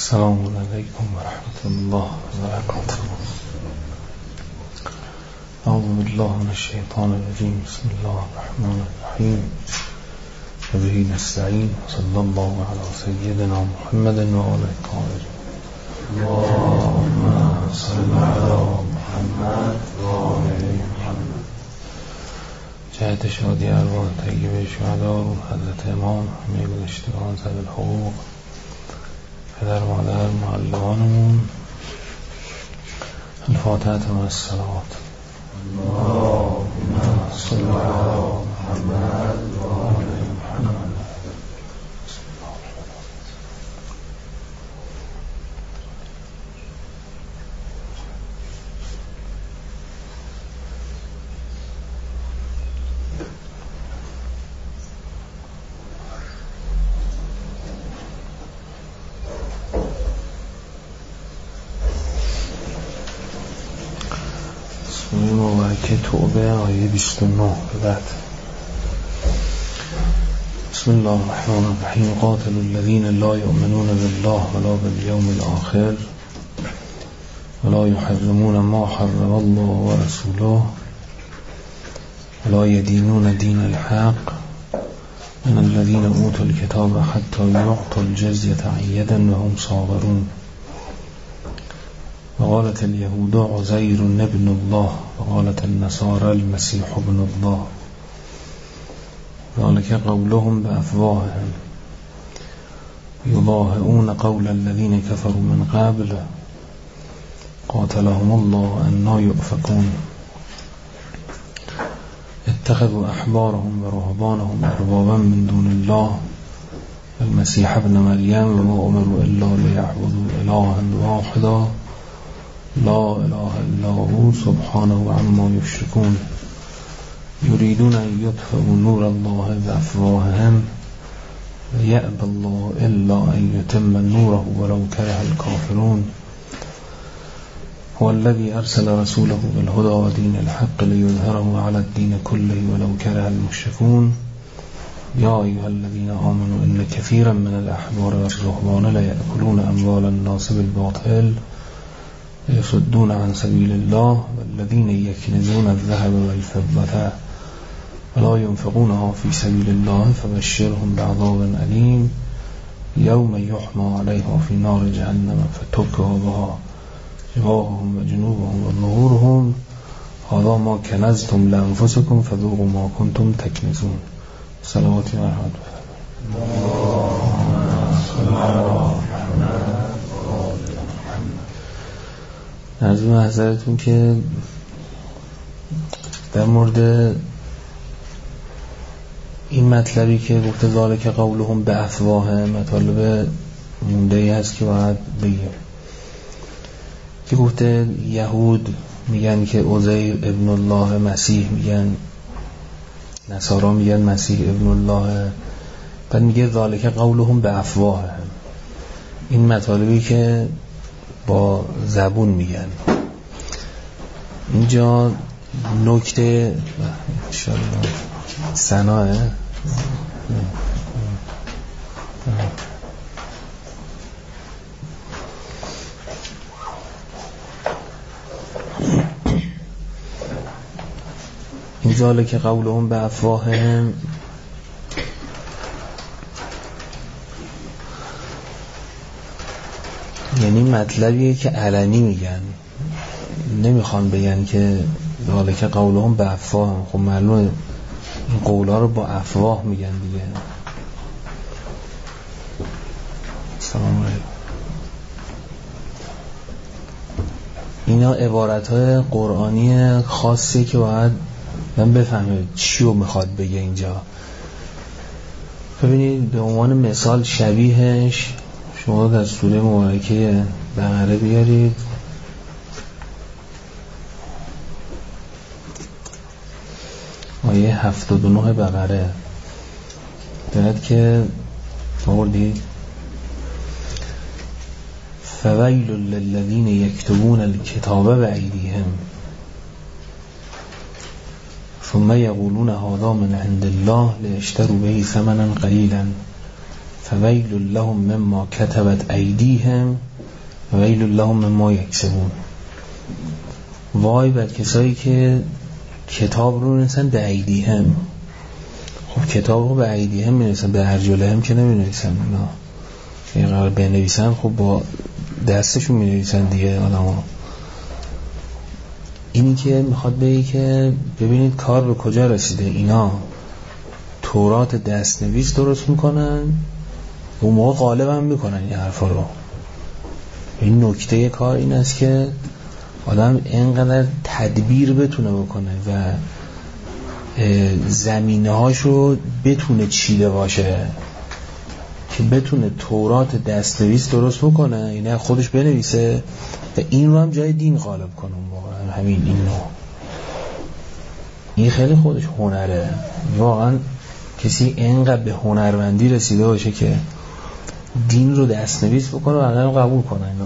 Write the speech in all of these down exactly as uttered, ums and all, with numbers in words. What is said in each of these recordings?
السلام علیکم و رحمت الله و برکاته. اعوذ بالله من الشیطان الرجیم. بسم الله الرحمن الرحیم. و به نستعین. صلی الله علی سیدنا محمد و آله الطاهرین. اللهم صل علی محمد و آل محمد. جهت شادی ارواح طیبه شهدا و حضرت امام همه گذشتگان ذوی الحقوق، پدر مادر معلمانمون، الفاتحه و الصلوات. اللهم صل علی محمد و آل محمد. مبارکه توبه آیه بیست و نه به بعد. بسم الله الرحمن الرحیم. قاتل الذین لا یؤمنون بالله ولا بالیوم الاخر ولا یحرمون ما حرم الله و رسوله ولا یدینون دین الحق من الذین اوتوا الکتاب حتی یعطوا الجزیة عن ید وهم صاغرون. وقالت اليهود عزير ابن الله وقالت النصارى المسيح ابن الله ذلك قولهم بأفواههم يضاهئون قول الذين كفروا من قبل قاتلهم الله أنى يؤفكون. اتخذوا أحبارهم ورهبانهم أربابا من دون الله المسيح ابن مريم وما أمروا إلا ليعبدوا إلها واحدا لا اله الا هو سبحانه عما یشركون. یریدون ان یطفئوا نور الله بافواههم و یأبی الله الا ان یتم نوره ولو کره الکافرون. هو الذی ارسل رسوله بالهدى ودین الحق لیظهره علی الدین كله ولو کره المشركون. یا ایها الذین آمنوا ان کثیرا من الاحبار والرهبان لیأکلون اموال الناس بالباطل يصدون عن سبيل الله والذين يكنزون الذهب والفضة ولا ينفقونها في سبيل الله فبشرهم بعذاب أليم يوم يحمى عليها في نار جهنم فتكوى بها جباههم وجنوبهم وظهورهم هذا ما كنزتم لأنفسكم فذوقوا ما كنتم تكنزون. صلوات و رحمت از محضرتون که در مورد این مطلبی که گفته ذالک قولهم به افواه مطالب مونده ای هست که باید بگیم. که گفته یهود میگن که عزیر ابن الله، مسیح میگن، نصارا میگن مسیح ابن الله. بعد میگه ذالک قولهم به افواه. این مطالبی که با زبون میگن. اینجا نکته سناه این ذالک که قولهم به افواههم یعنی مطلبیه که علنی میگن، نمیخوان بگن که ذالک قولهم به افواه. خب معلومه این قولا رو با افواه میگن دیگه. سلام علیکم. اینا عبارتهای قرآنی خاصی که باید من بفهمه چی رو میخواد بگه اینجا. ببینید به عنوان مثال شبیهش شما در سوره مبارکه بقره بیارید. آیه هفتاد و نه بقره دارد که بردید فویل للذین یکتبون الکتاب بأیدیهم ثم یقولون هذا من عند الله لیشتروا به ثمنا قلیلا فویل لهم مما کتبت ایدیهم ویل لهم مما یکسبون. وای بر کسایی که کتاب رو نویسن به ایدیهم. خب کتاب رو به ایدیهم می نویسن، به ارجلهم که نمی نویسن. نه این قرار بنویسن خب با دستشون می نویسن دیگه آدم ها. اینی که میخواد بگی که ببینید کار به کجا رسیده. اینا تورات دست نویس درست میکنن، اون موقع غالب هم میکنن این حرفا رو. این نکته کار این است که آدم اینقدر تدبیر بتونه بکنه و زمینه هاشو بتونه چیده باشه که بتونه تورات دستنویس درست بکنه، اینه خودش بنویسه و این رو هم جای دین غالب کنه. واقعا همین این نوع این خیلی خودش هنره. واقعا کسی اینقدر به هنرمندی رسیده باشه که دین رو دستنویس بکنه و آدم قبول کنه. اینا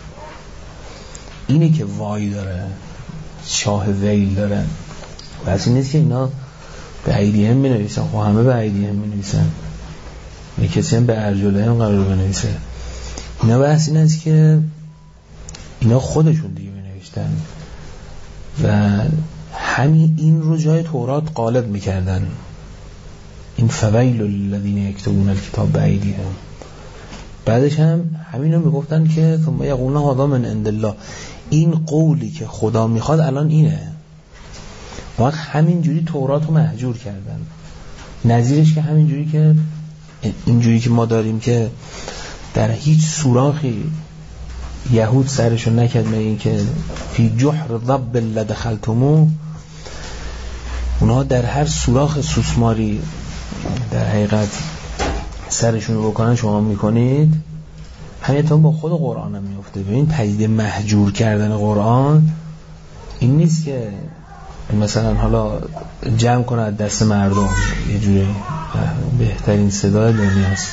اینه که وای داره، شاه ویل داره. بس این نیست که اینا به ایدیهم می نویسن. خب همه به ایدیهم می نویسن، یه کسی هم به ارجلهم قرار بنویسه. اینا بحث این است که اینا خودشون دیگه می نوشتن و همین این رو جای تورات غالب می کردن. این فویل الذین یکتبون الکتاب بایدیهم. بعدش هم همین رو می گفتن که ثم یقولون هذا من عند الله. این قولی که خدا میخواد الان اینه. وقت همین جوری تورات رو مهجور کردن. نظیرش که همین جوری که اینجوری که ما داریم که در هیچ سوراخی یهود سرشو نکرد به این که فی جحر ضب لدخلتمو، اونها در هر سوراخ سوسماری در حقیقت سرشون رو بکنن شما میکنید. همین تا با خود قرآن هم میفته. ببین پدیده مهجور کردن قرآن این نیست که مثلا حالا جمع کنه از دست مردم یه جوری بهترین صدای دنیاست.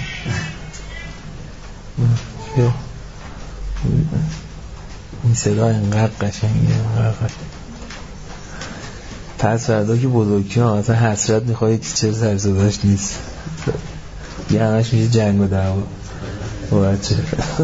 این صدا اینقدر قشنگه، اینقدر قشنگه. پس فردا که بزرگی ها مثلا حسرت میخوایی که چه سر صداش نیست، یه همش میشه جنگ و دعوا و بچه.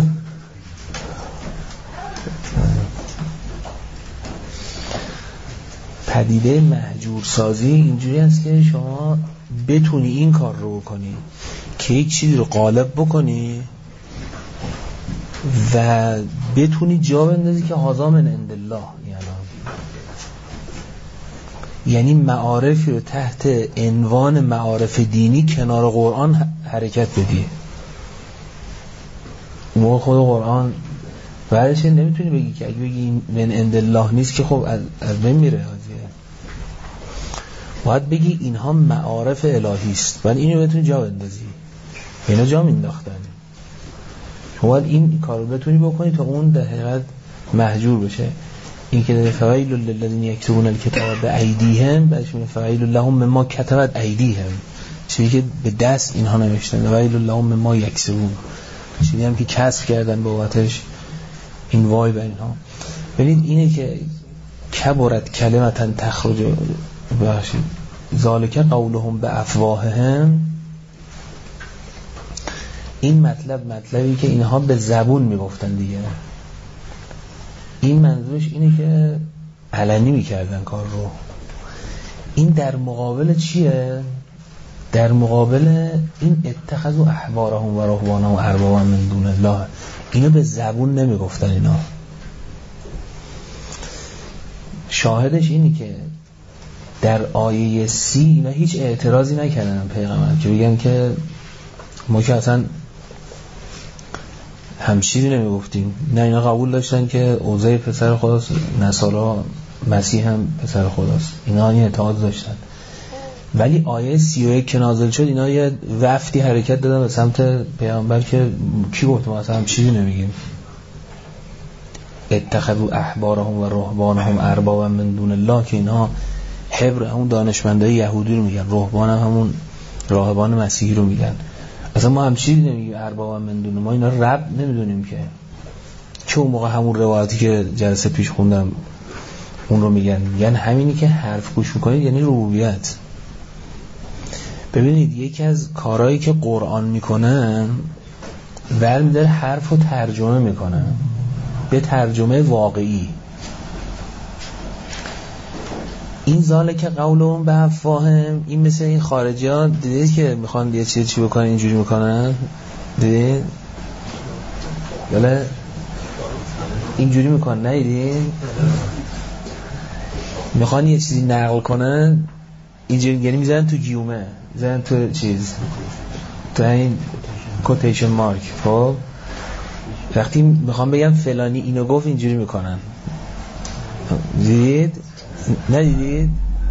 پدیده مهجور سازی اینجوری است که شما بتونی این کار رو بکنی که یک چیزی رو غالب بکنی و بتونی جا بندازی که هذا من عند الله. یعنی معارفی رو تحت عنوان معارف دینی کنار قرآن حرکت بدی. موقع خود قرآن بعدش نمیتونی بگی که اگه بگی من عند الله نیست که خب از بین میره. باید بگی اینها معارف الهی است، باید اینو بتونی جا بندازی. اینا جا مینداختن، باید این کارو بتونی بکنی تا اون در حقیقت مهجور بشه. این که فویل للذین یکتبون الکتاب بایدیهم، بعدش میگه فویل لهم مما کتبت ایدیهم، چیزی که به دست اینها نوشتن. ویل لهم مما یکسبون، چیزی هم که کسب کردن بابتش. این وای بر اینها. ببینید اینه که کبرت کلمتا تخرج باشید ذالک قولهم به افواههم. این مطلب مطلبی که اینها به زبون میگفتن دیگه. این منظورش اینه که علنی میکردن کار رو. این در مقابل چیه؟ در مقابل این اتخذوا احبارهم و رهبانهم اربابا من دون الله. اینو به زبون نمیگفتن اینا. شاهدش اینی که در آیه سی اینا هیچ اعتراضی نکردن پیغمبر که بگن که ما که اصلا همچیزی نمیگفتیم. نه، اینا قبول داشتن که عزیر پسر خداست، نصارا مسیح هم پسر خداست. اینا این اعتقاد داشتن. ولی آیه سی و یک که نازل شد اینا یه وفدی حرکت دادن به سمت پیغمبر که کی گفت ما اصلا همچیزی نمیگیم. اتخذوا احبارهم و رهبانهم اربابا من دون الله، که اینا حبر همون دانشمندای یهودی رو میگن، رهبان هم همون راهبان مسیحی رو میگن. اصلا ما هم چیزی نمیگیم اربابا من دون، ما اینا رب نمیدونیم که چه اون موقع همون روایتی که جلسه پیش خوندم اون رو میگن. یعنی همینی که حرف گوش میکنید یعنی ربوبیت. ببینید یکی از کارهایی که قرآن میکنن ورمی داره حرف رو ترجمه میکنن به ترجمه واقعی. این زاله که قولون به افواهم، این مثل این خارجی ها دیدید که میخوان یه چیزی چی بکنن اینجوری میکنن، دیدید؟ یاله اینجوری میکنن، ندیدید؟ میخوان یه چیزی نقل کنن اینجوری، یعنی میزنن تو گیومه، میزنن تو چیز، تو این کوتیشن مارک. خب وقتی میخوام بگم فلانی اینو گفت اینجوری میکنن، دیدید؟ ندیدید؟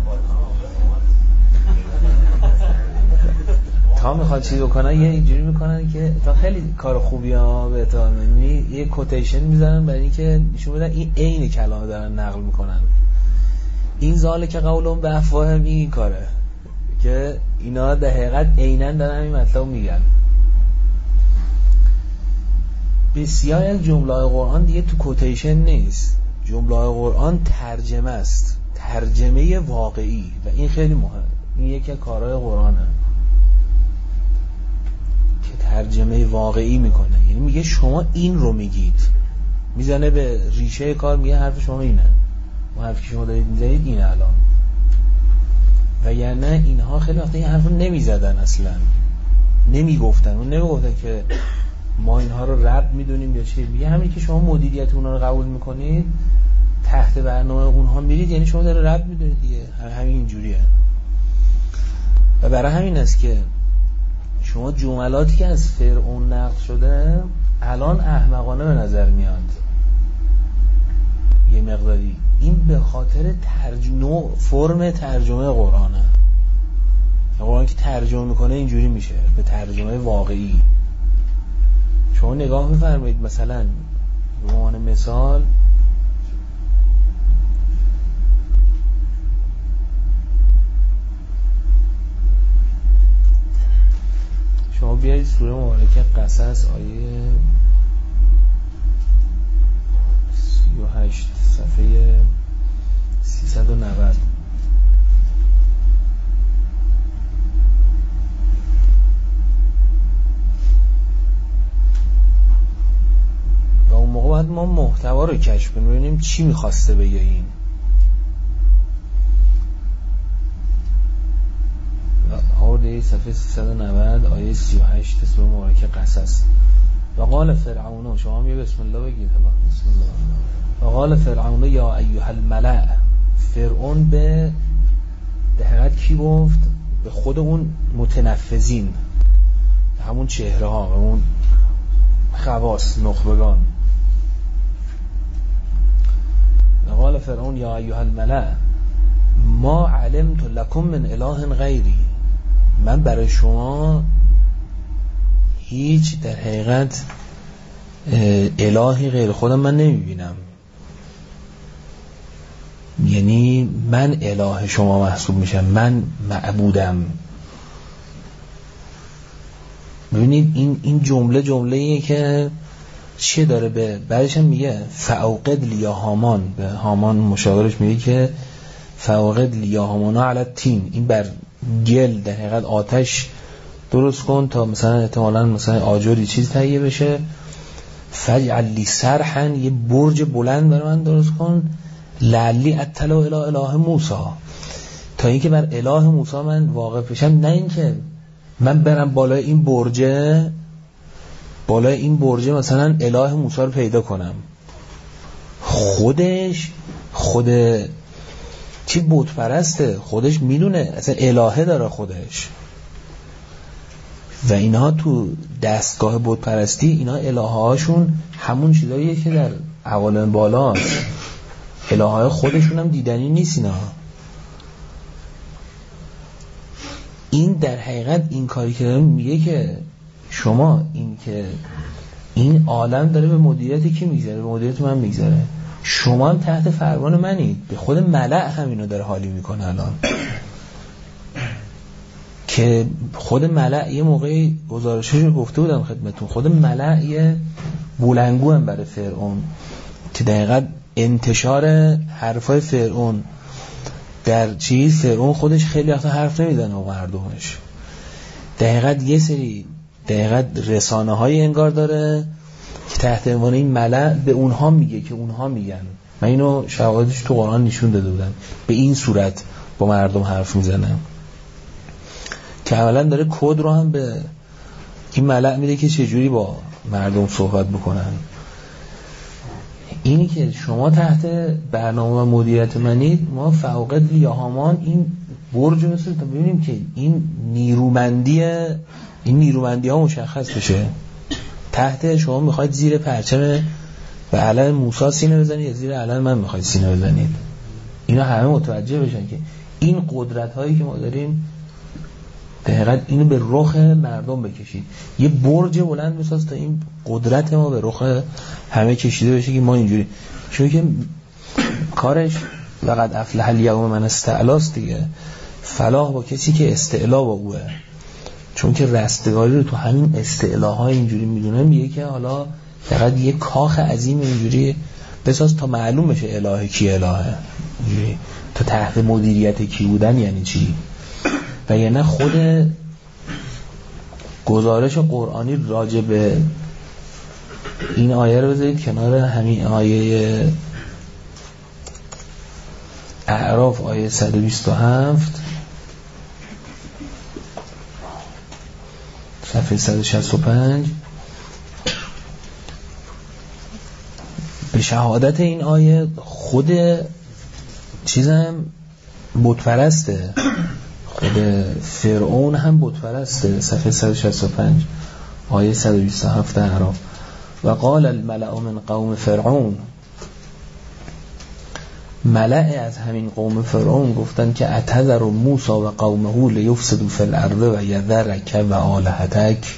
تا میخواد چیز بکنن یه اینجوری میکنن که تا خیلی کار خوبی ها به تا می یه کوتیشن میزنن برای اینکه نشون بدن این عین کلام دارن نقل میکنن. این زاله که قولون به افواهم، این کاره که اینا در حقیقت عیناً دارن این مطلب میگن. بسیاری از جمله قرآن دیگه تو کوتیشن نیست، جمله قرآن ترجمه است، ترجمه واقعی، و این خیلی مهم. این یکی از کارهای قرآنه که ترجمه واقعی میکنه، یعنی میگه شما این رو میگید، میزنه به ریشه کار، میگه حرف شما اینه، ما حرفی که شما دارید میزنید اینه الان. و یعنی اینها خیلی وقتا این حرف رو نمیزدن، اصلا نمیگفتن، اون نمیگفتن که ما اینها رو رد میدونیم یا چی. میگه همین که شما مدیریت اونها رو قبول میکنید، تحت برنامه اونها میرید، یعنی شما داره رد میدونید دیگه، همین اینجوریه. و برای همین است که شما جملاتی که از فرعون نقل شده الان احمقانه به نظر میاد یه مقداری. این به خاطر ترجمه، فرم ترجمه قرآنه. قرآن که ترجمه میکنه اینجوری میشه، به ترجمه واقعی. شما نگاه میفرمایید مثلا به عنوان مثال شما بیایید سوره مبارکه قصص آیه سی و هشت صفحه سیصد و نود. و اون موقع باید ما محتوا رو کشف کنیم، ببینیم چی میخواسته بگه این. آورده صفحه سیصد و نود آیه سی و هشت سوره مبارکه قصص. و قال فرعون، شما هم یه بسم الله بگید. بسم الله. و قال فرعون یا ایها الملأ، فرعون به دقیقت کی گفت؟ به خود اون متنفذین، همون چهره ها، اون خواص، نخبگان. و قال فرعون یا ایها الملأ ما علمت لکم من اله غیری، من برای شما هیچ در حقیقت الهی غیر خودم من نمیبینم، یعنی من اله شما محسوب میشم، من معبودم. ببینید این این جمله جمله‌ایه که چه داره، به بعدش هم میگه فاوقد لیا هامان، به هامان مشاورش میگه که فاوقد لیا هامانا علی التین، این بر گل در حقیقت آتش درست کن تا مثلا احتمالاً مثلا آجری چیز تهیه بشه. فجعل لی سرحا، یه برج بلند برای من درست کن. لعلی اطلع الی اله موسی، تا اینکه بر اله موسی من واقف بشم، نه اینکه من برم بالای این برجه، بالای این برجه مثلا اله موسی رو پیدا کنم. خودش خود چی بت پرسته، خودش میدونه اصلا الهه داره خودش. و اینها تو دستگاه بت پرستی، اینا الهه هاشون همون چیزاییه که در عوالم بالاست، الهه های خودشون هم دیدنی نیست اینا. این در حقیقت این کاری که داره میگه که شما این که این عالم داره به مدیریت کی میگذره؟ به مدیریت من میگذره. شما هم تحت فرمان منید. به خود ملأ همینو داره حالی میکنه الان، که خود ملأ یه موقعی گزارشش رو گفته بودم خدمتون، خود ملأ یه بولنگو هم برای فرعون، که دقیقاً انتشار حرفای فرعون در چیز، فرعون خودش خیلی وقتا حرف نمیزنه و مردمش، دقیقاً یه سری دقیقاً رسانه های انگار داره که تحت عنوان این ملأ به اونها میگه که اونها میگن. من اینو شواهدش تو قرآن نشون داده بودم، به این صورت با مردم حرف میزنه که اولا داره کد رو هم به این ملأ میده که چجوری با مردم صحبت بکنن. اینی که شما تحت برنامه و مدیریت منید، ما فوقد یا هامان این برج رو مثل تا ببینیم که این نیرومندی این نیرومندی ها مشخص بشه. تحت شما میخواید زیر پرچم و علم موسی سینه بزنید یا زیر علم من میخواید سینه بزنید، اینا همه متوجه بشن که این قدرت هایی که ما داریم دقیقاً اینو به رخ مردم بکشید. یه برج بلند بساز تا این قدرت ما به رخ همه کشیده بشه که ما اینجوری، چون که کارش وقد افلح الیوم من استعلاست دیگه. فلاح با کسی که استعلا با اوه، چون که رستگاری رو تو همین استعلاهای اینجوری میدونه. میگه که حالا فقط یه کاخ عظیم اینجوری بساز تا معلوم بشه اله کی الهه، اینجوری تا تحت مدیریت کی بودن یعنی چی. و یعنی خود گزارش قرآنی راجع به این آیه رو بذارید کنار همین آیه اعراف، آیه صد و بیست و هفت صفحه صد و شصت و پنج. به شهادت این آیه خود چیزم بتپرسته، خود فرعون هم بتپرسته. صفحه صد و شصت و پنج آیه صد و بیست و هفت اعراف. و قال الملأ من قوم فرعون، ملأ از همین قوم فرعون گفتن که اتذر موسی و قومه لیفسدوا فی الارض و یذرک و آلهتک،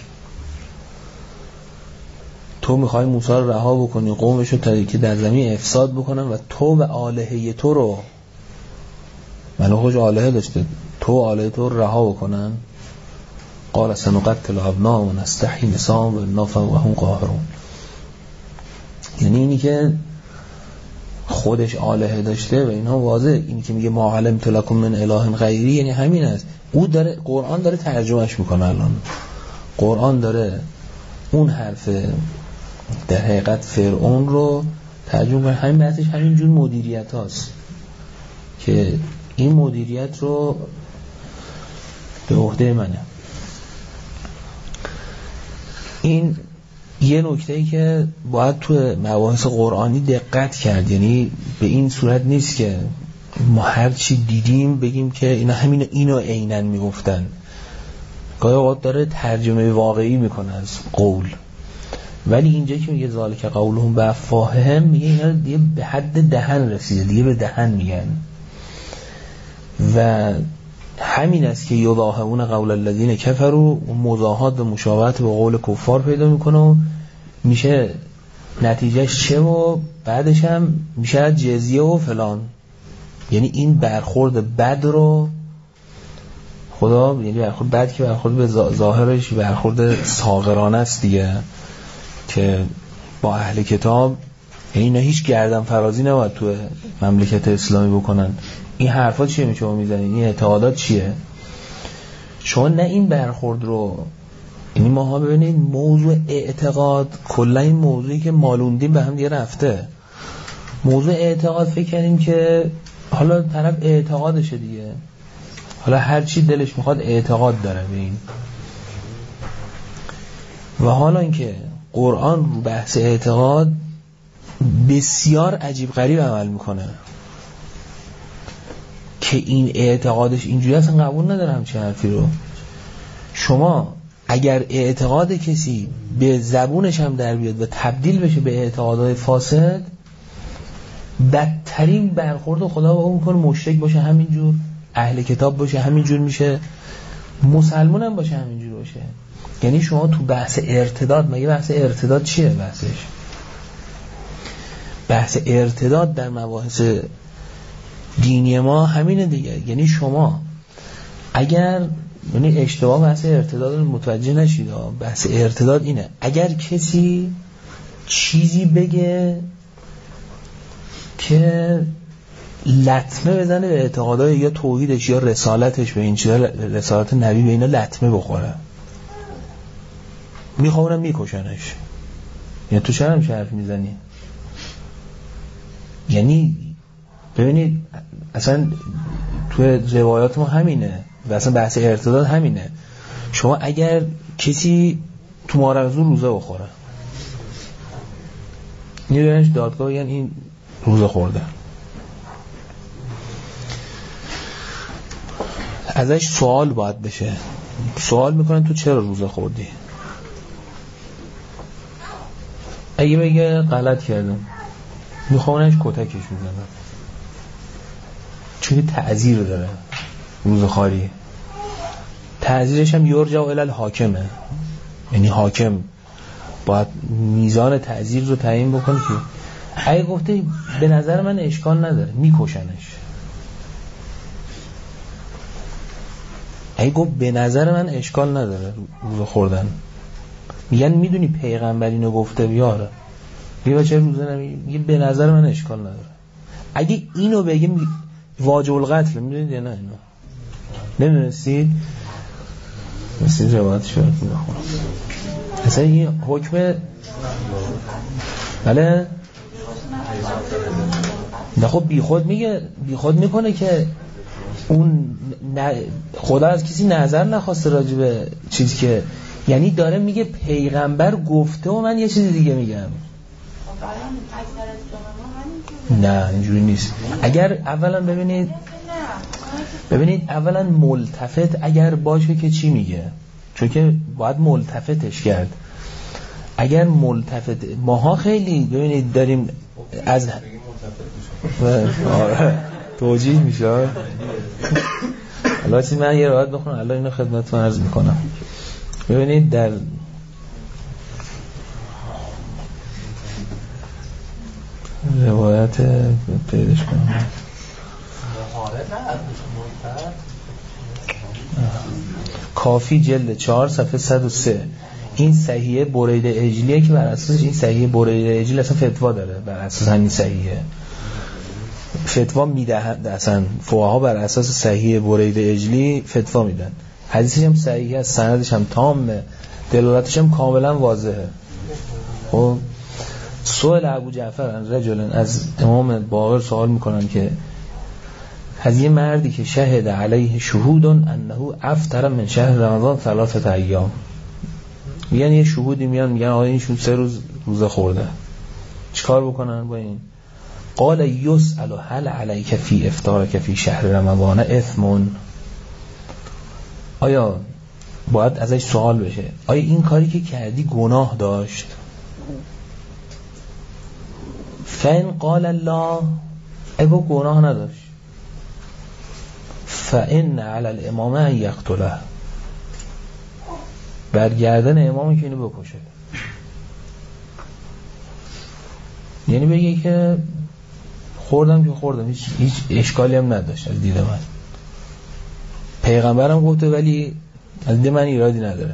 تو میخوای موسی رو رها بکنی قومش رو تا که در زمین افساد بکنن و تو و آلهه تو رو، منو خوش آلهه داشته، تو آلهه تو رو رها بکنن. قال سنقتل ابناءهم و نستحیی نساءهم و انا فوقهم قاهرون. یعنی اینی که خودش آلهه داشته و اینها واضح، اینی که میگه ما علمت لکم من اله غیری یعنی همین است. او داره قرآن داره ترجمهش میکنه. الان قرآن داره اون حرف در حقیقت فرعون رو ترجمه کنه. همین بحثش همین جور مدیریت هاست که این مدیریت رو به عهده منه. این یه نکته‌ای که باید تو مباحث قرآنی دقت کرد. یعنی به این صورت نیست که ما هر چی دیدیم بگیم که اینا همین اینو عیناً میگفتن. گاهی اوقات داره ترجمه واقعی میکنه از قول، ولی اینجا که میگه ذالک قولهم بافواههم، میگه اینا دیگه به حد دهن رسیده، دیگه به دهن میگن. و همین است که یضاهئون قول الذین کفروا، و مضاهات و مشابهت به قول کفار پیدا میکنه و میشه نتیجهش چه و بعدش هم میشه جزیه و فلان. یعنی این برخورد بد رو خدا، یعنی برخورد بد که برخورد به ظاهرش برخورد صاغرانه است دیگه، که با اهل کتاب یعنی اینا هیچ گردن فرازی نباید تو مملکت اسلامی بکنن. این حرفا چیه می شما میزنید؟ این اعتقادات چیه؟ شما نه این برخورد رو، یعنی ماها ببینید موضوع اعتقاد کلا این موضوعی که مالوندیم به هم دیگه رفته. موضوع اعتقاد فکر کنیم که حالا طرف اعتقادشه دیگه، حالا هر چی دلش میخواد اعتقاد داره به این. و حالا اینکه قرآن رو بحث اعتقاد بسیار عجیب غریب عمل میکنه که این اعتقادش اینجوری اصلا قبول نداره همچین حرفی رو. شما اگر اعتقاد کسی به زبونش هم در بیاد و تبدیل بشه به اعتقادهای فاسد، بدترین برخورد خدا با اون میکنه. مشرک باشه همینجور، اهل کتاب باشه همینجور میشه، مسلمان هم باشه همینجور باشه. یعنی شما تو بحث ارتداد، مگه بحث ارتداد چیه بحثش؟ بحث ارتداد در مباحث دینی ما همینه دیگه. یعنی شما اگر، یعنی اشتباه بحث ارتداد متوجه نشید، بحث ارتداد اینه اگر کسی چیزی بگه که لطمه بزنه به اعتقادات یا توحیدش یا رسالتش، به این چیزا رسالت نبی به اینا لطمه بخوره، میخوانم میکشنش. یعنی تو چرا هم حرف میزنی؟ یعنی ببینید اصلا تو روایات ما همینه و اصلا بحث ارتداد همینه. شما اگر کسی تو مارغزو روزه بخوره میبرنش دادگاه، یعنی این روزه خورده، ازش سوال باید بشه. سوال میکنن تو چرا روزه خوردی؟ اگه بگه غلط کردم، میخوانش کتکش میزنن، چون تعذیر داره روزه خواری. تعذیرش هم یرجع الی الحاکمه، یعنی حاکم باید میزان تعذیر رو تعیین بکنه. که اگه گفته به نظر من اشکال نداره میکشنش، اگه گفت به نظر من اشکال نداره روزه خوردن، میگن میدونی پیغمبر اینو گفته بیاره، میگه چه روزه نمیگه به نظر من اشکال نداره. اگه اینو بگه واجب القتل، میدونید یا نه؟ اینو نمیدونستید؟ مثل روایت شد میخونم اصلا این حکم بله نه خب بی خود میگه، بی خود میکنه که اون خدا از کسی نظر نخواسته راجبه چیزی که، یعنی داره میگه پیغمبر گفته و من یه چیز دیگه میگم. نه اینجوری نیست. اگر اولا ببینید ببینید اولا ملتفت اگر باشه که چی میگه، چون که باید ملتفتش کرد. اگر ملتفت ماها خیلی ببینید داریم از توجیه میشه. حالا چیز من یه روایت بخونم الله اینو خدمتتون عرض میکنم. ببینید در روایت پیداش کنم کافی جلد چهار صفحه صد و سه، این صحیحه برید اجلیه که بر اساسش این صحیحه برید اجلی اصلا فتوا داره، بر اساس همین صحیحه فتوا میدهند. اصلا فقها بر اساس صحیحه برید اجلی فتوا میدن. حدیثش هم صحیحه است، سندش هم تامه، دلالتش هم کاملا واضحه. خب سوال ابو جعفر رجلا از امام باقر سوال میکنن که از یه مردی که شهد علیه شهودون انه افطر من شهر رمضان ثلاثه ایام، میگن یه شهودی میان میگن آقا این شهود سه روز روزه خورده، چیکار بکنن با این؟ قال یسأل هل علیک فی افطارک فی شهر رمضان اثم، آیا باید ازش سوال بشه آیا این کاری که کردی گناه داشت؟ فین قال الله، اگه گناه نداشت فإن علی الامام ان یقتله، برگردن امامی که اینو بکشه. یعنی بگه که خوردم که خوردم، هیچ, هیچ اشکالی هم نداشت از دید من، پیغمبرم گفته ولی از دید من ایرادی نداره.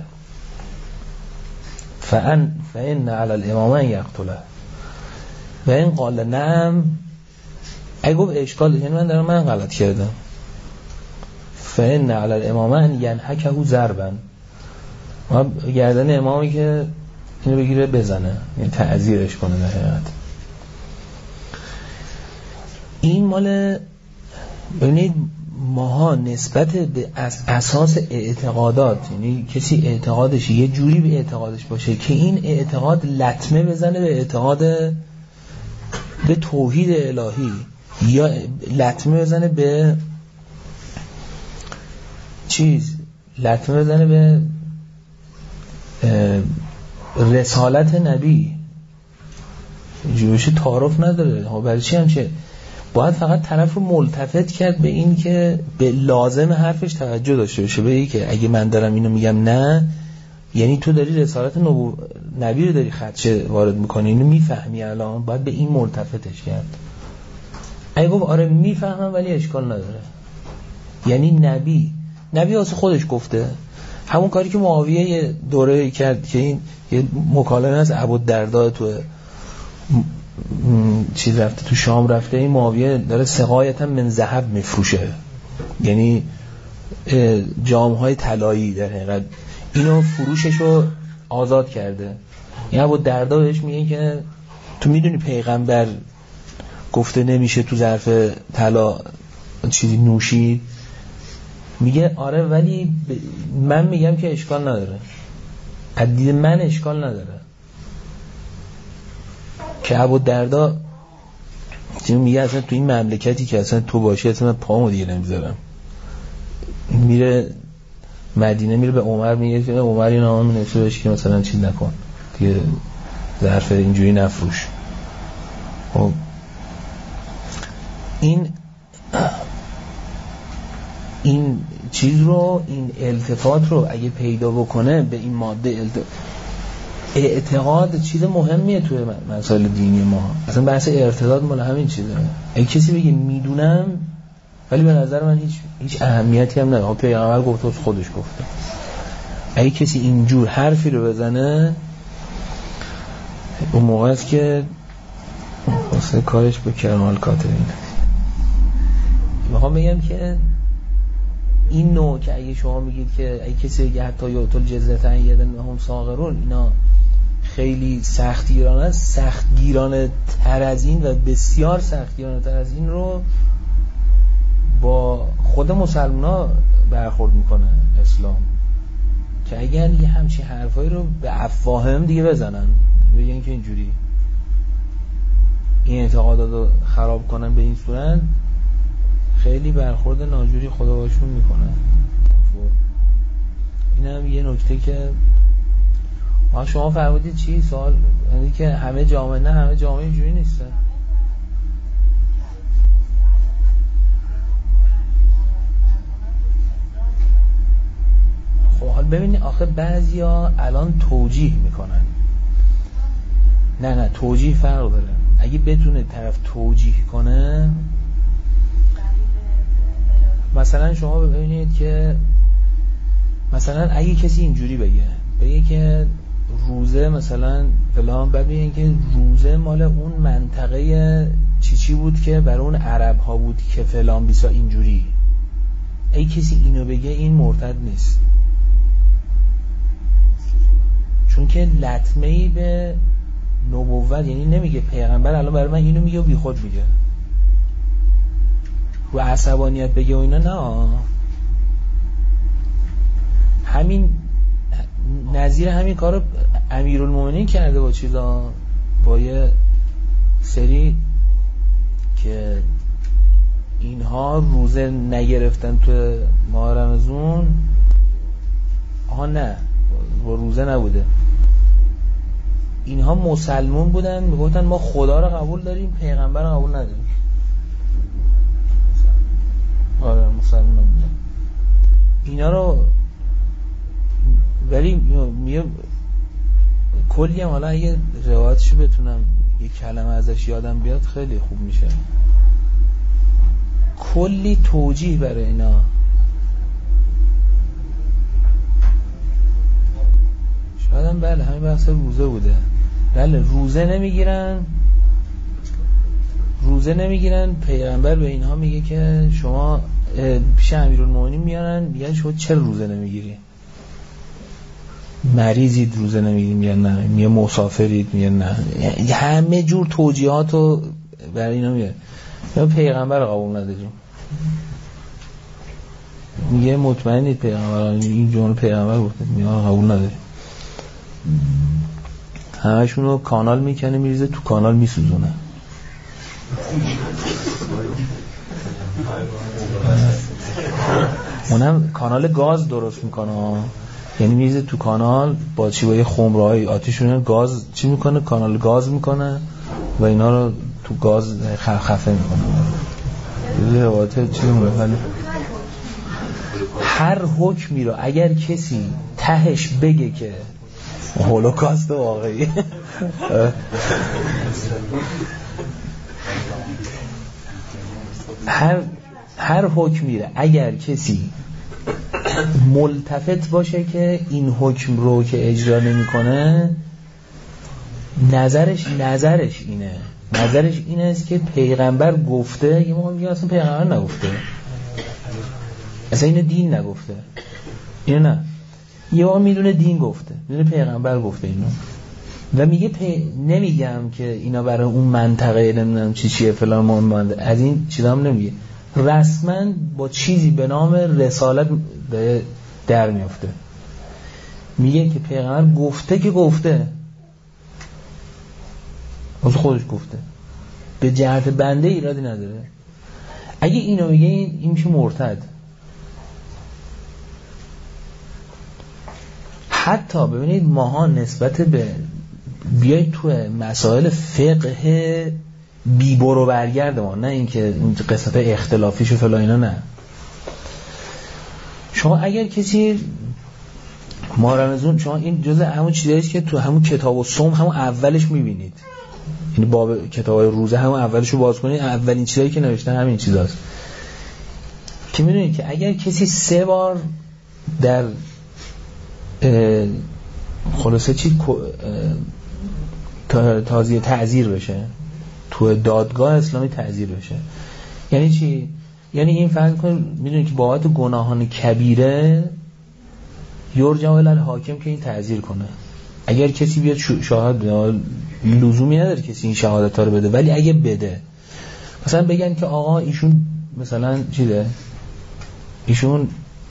فإن فإن علی الامام ان یقتله و این قال نعم، اگه گفت اشکال، یعنی من دارم من غلط کردم، فإن علی الامام ان ینحکه ضربا، ما گردن امامی که اینو بگیره بزنه، یعنی تعذیرش کنه. در حقیقت این مال ببینید ماها نسبت به اساس اعتقادات، یعنی کسی اعتقادش یه جوری به اعتقادش باشه که این اعتقاد لطمه بزنه به اعتقاد به توحید الهی، یا لطمه بزنه به چیز، لطمه بزنه به رسالت نبی، جوش تعارف نداره. ها برای چی همشه؟ باید فقط طرف رو ملتفت کرد به این که به لازم حرفش توجه داشته باشه، به این که اگه من دارم اینو میگم نه، یعنی تو داری رسالت نبو... نبی رو داری خدشه وارد میکنی، اینو میفهمی الان، باید به این ملتفتش کرد. اگه گفت آره میفهمم ولی اشکال نداره، یعنی نبی نبی واسه خودش گفته، همون کاری که معاویه یه دوره کرد که این یه مکالمه از ابوالدرداء تو چیز رفته تو شام رفته، این معاویه داره سقایتا من ذهب میفروشه، یعنی جامهای طلایی در حقیقت، اینو فروششو آزاد کرده. این ابو الدرداء بهش میگه که تو میدونی پیغمبر گفته نمیشه تو ظرف طلا چیزی نوشید؟ میگه آره، ولی ب... من میگم که اشکال نداره، از دید من اشکال نداره. که ابو الدرداء میگه اصلا تو این مملکتی که اصلا تو باشی اصلا من پامو دیگه نمیذارم. میره مدینه، میره به عمر میگه که عمر این نامه نوشته بهش که مثلا چیز نکن دیگه، ظرف اینجوری نفروش. خب این این چیز رو، این التفات رو اگه پیدا بکنه به این ماده التفات، اعتقاد چیز مهمیه توی مسائل دینی ما. اصلا بحث ارتداد مال همین چیزه. اگه کسی بگه میدونم ولی به نظر من هیچ هیچ اهمیتی هم نداره، پیغمبر گفته خودش گفته، اگه کسی اینجور حرفی رو بزنه اون موقع است که واسه کارش به کرمال کاتبین. میخوام بگم که این نوع که اگه شما میگید که اگه کسی بگه حتی یوتل جزلتن یدن هم ساغرون، اینا خیلی سختگیرانه، سختگیرانه تر از این و بسیار سختگیرانه تر از این رو با خود مسلمان ها برخورد میکنه اسلام، که اگر یه همچین حرفایی رو به افواهم دیگه بزنن، بگن که اینجوری این اعتقادات رو خراب کنن، به این صورت خیلی برخورد ناجوری خدا باشون میکنن. این هم یه نکته که ما شما فرمودید چی سوال، یعنی که همه جامعه، نه همه جامعه اینجوری نیسته. خب حال ببینید آخه بعضیا الان توجیه میکنن، نه نه توجیه فرق داره. اگه بتونه طرف توجیه کنه، مثلا شما ببینید که مثلا اگه کسی اینجوری بگه بگه که روزه مثلا فلان، بعد بگه که روزه مال اون منطقه چی چی بود که برای اون عرب ها بود که فلان بیسا اینجوری، اگه کسی اینو بگه این مرتد نیست، چون که لطمه‌ای به نبوت، یعنی نمیگه پیغمبر الان برای من اینو میگه و بی خود میگه و عصبانیت بگه و اینا، نه. همین نظیر همین کارو امیرالمومنین کرده با چیزا، با یه سری که اینها روزه نگرفتن تو ماه رمضان. آها نه، با روزه نبوده، اینها مسلمون بودن، میگفتن ما خدا رو قبول داریم پیغمبر رو قبول نداریم. آره مسلمان بودن اینا رو، ولی میگه کلی هم، حالا اگه روایتشو بتونم یک کلمه ازش یادم بیاد خیلی خوب میشه، کلی توجیه برای اینا. شاید هم بله همین بحث روزه بوده، بله روزه نمیگیرن روزه نمیگیرن پیغمبر به اینها میگه که شما پیش امیرالمومنین میارن میگن شما چرا روزه نمیگیری، مریضید روزه نمیگیرید، میگن نه، میگه مسافرید، میگن نه، همه جور توجیهاتو برای اینا میگه. یا پیغمبر رو قبول نداریم، میگه مطمئنید پیغمبر، این جمله پیغمبر گفته، میگه قبول نداریم. همشون رو کانال میکنه میریزه تو کانال میسوزونه. اونم کانال گاز درست میکنه، یعنی میریزه تو کانال با چی، با یه خمرهای آتیشونه گاز چی میکنه، کانال گاز میکنه و اینا رو تو گاز خفه میکنه. یه روایت چی میگه، هر حکمی رو اگر کسی تهش بگه که هولوکاست واقعی، هر هر حکمی رو اگر کسی ملتفت باشه که این حکم رو که اجرا نمیکنه، نظرش نظرش اینه نظرش اینه است که پیغمبر گفته، یه موقع میگه اصلا پیغمبر نگفته، اصلا اینو دین نگفته، اینو نه، یه بار میدونه دین گفته، میدونه پیغمبر گفته اینو و میگه پی... نمیگم که اینا برای اون منطقه نمیدونم چی چیه فلان مونده، از این چیزا هم نمیگه، رسما با چیزی به نام رسالت در میفته، میگه که پیغمبر گفته که گفته، از خودش گفته، به جهت بنده ایرادی نداره. اگه اینو میگه این, این میشه مرتد. حتی ببینید ماها نسبت به بیاید تو مسائل فقه بی برو برگرد ما، نه اینکه قسمت اختلافیش و فلان اینا، نه. شما اگر کسی ما رمضان، شما این جزء همون چیزایی است که تو همون کتاب و صوم همون اولش میبینید، یعنی باب کتابای روزه همون اولشو باز کنید، اولین چیزایی که نوشتن همین چیزاست که میدونید که اگر کسی سه بار در خلاصه چی تازیه تعزیر بشه، تو دادگاه اسلامی تعزیر بشه، یعنی چی؟ یعنی این فرض کنید میدونید که بابت گناهان کبیره یرجع الی الحاکم که این تعزیر کنه. اگر کسی بیاد شاهد، لزومی نداره کسی این شهادت ها رو بده، ولی اگه بده مثلا بگن که آقا ایشون مثلا چی ده ایشون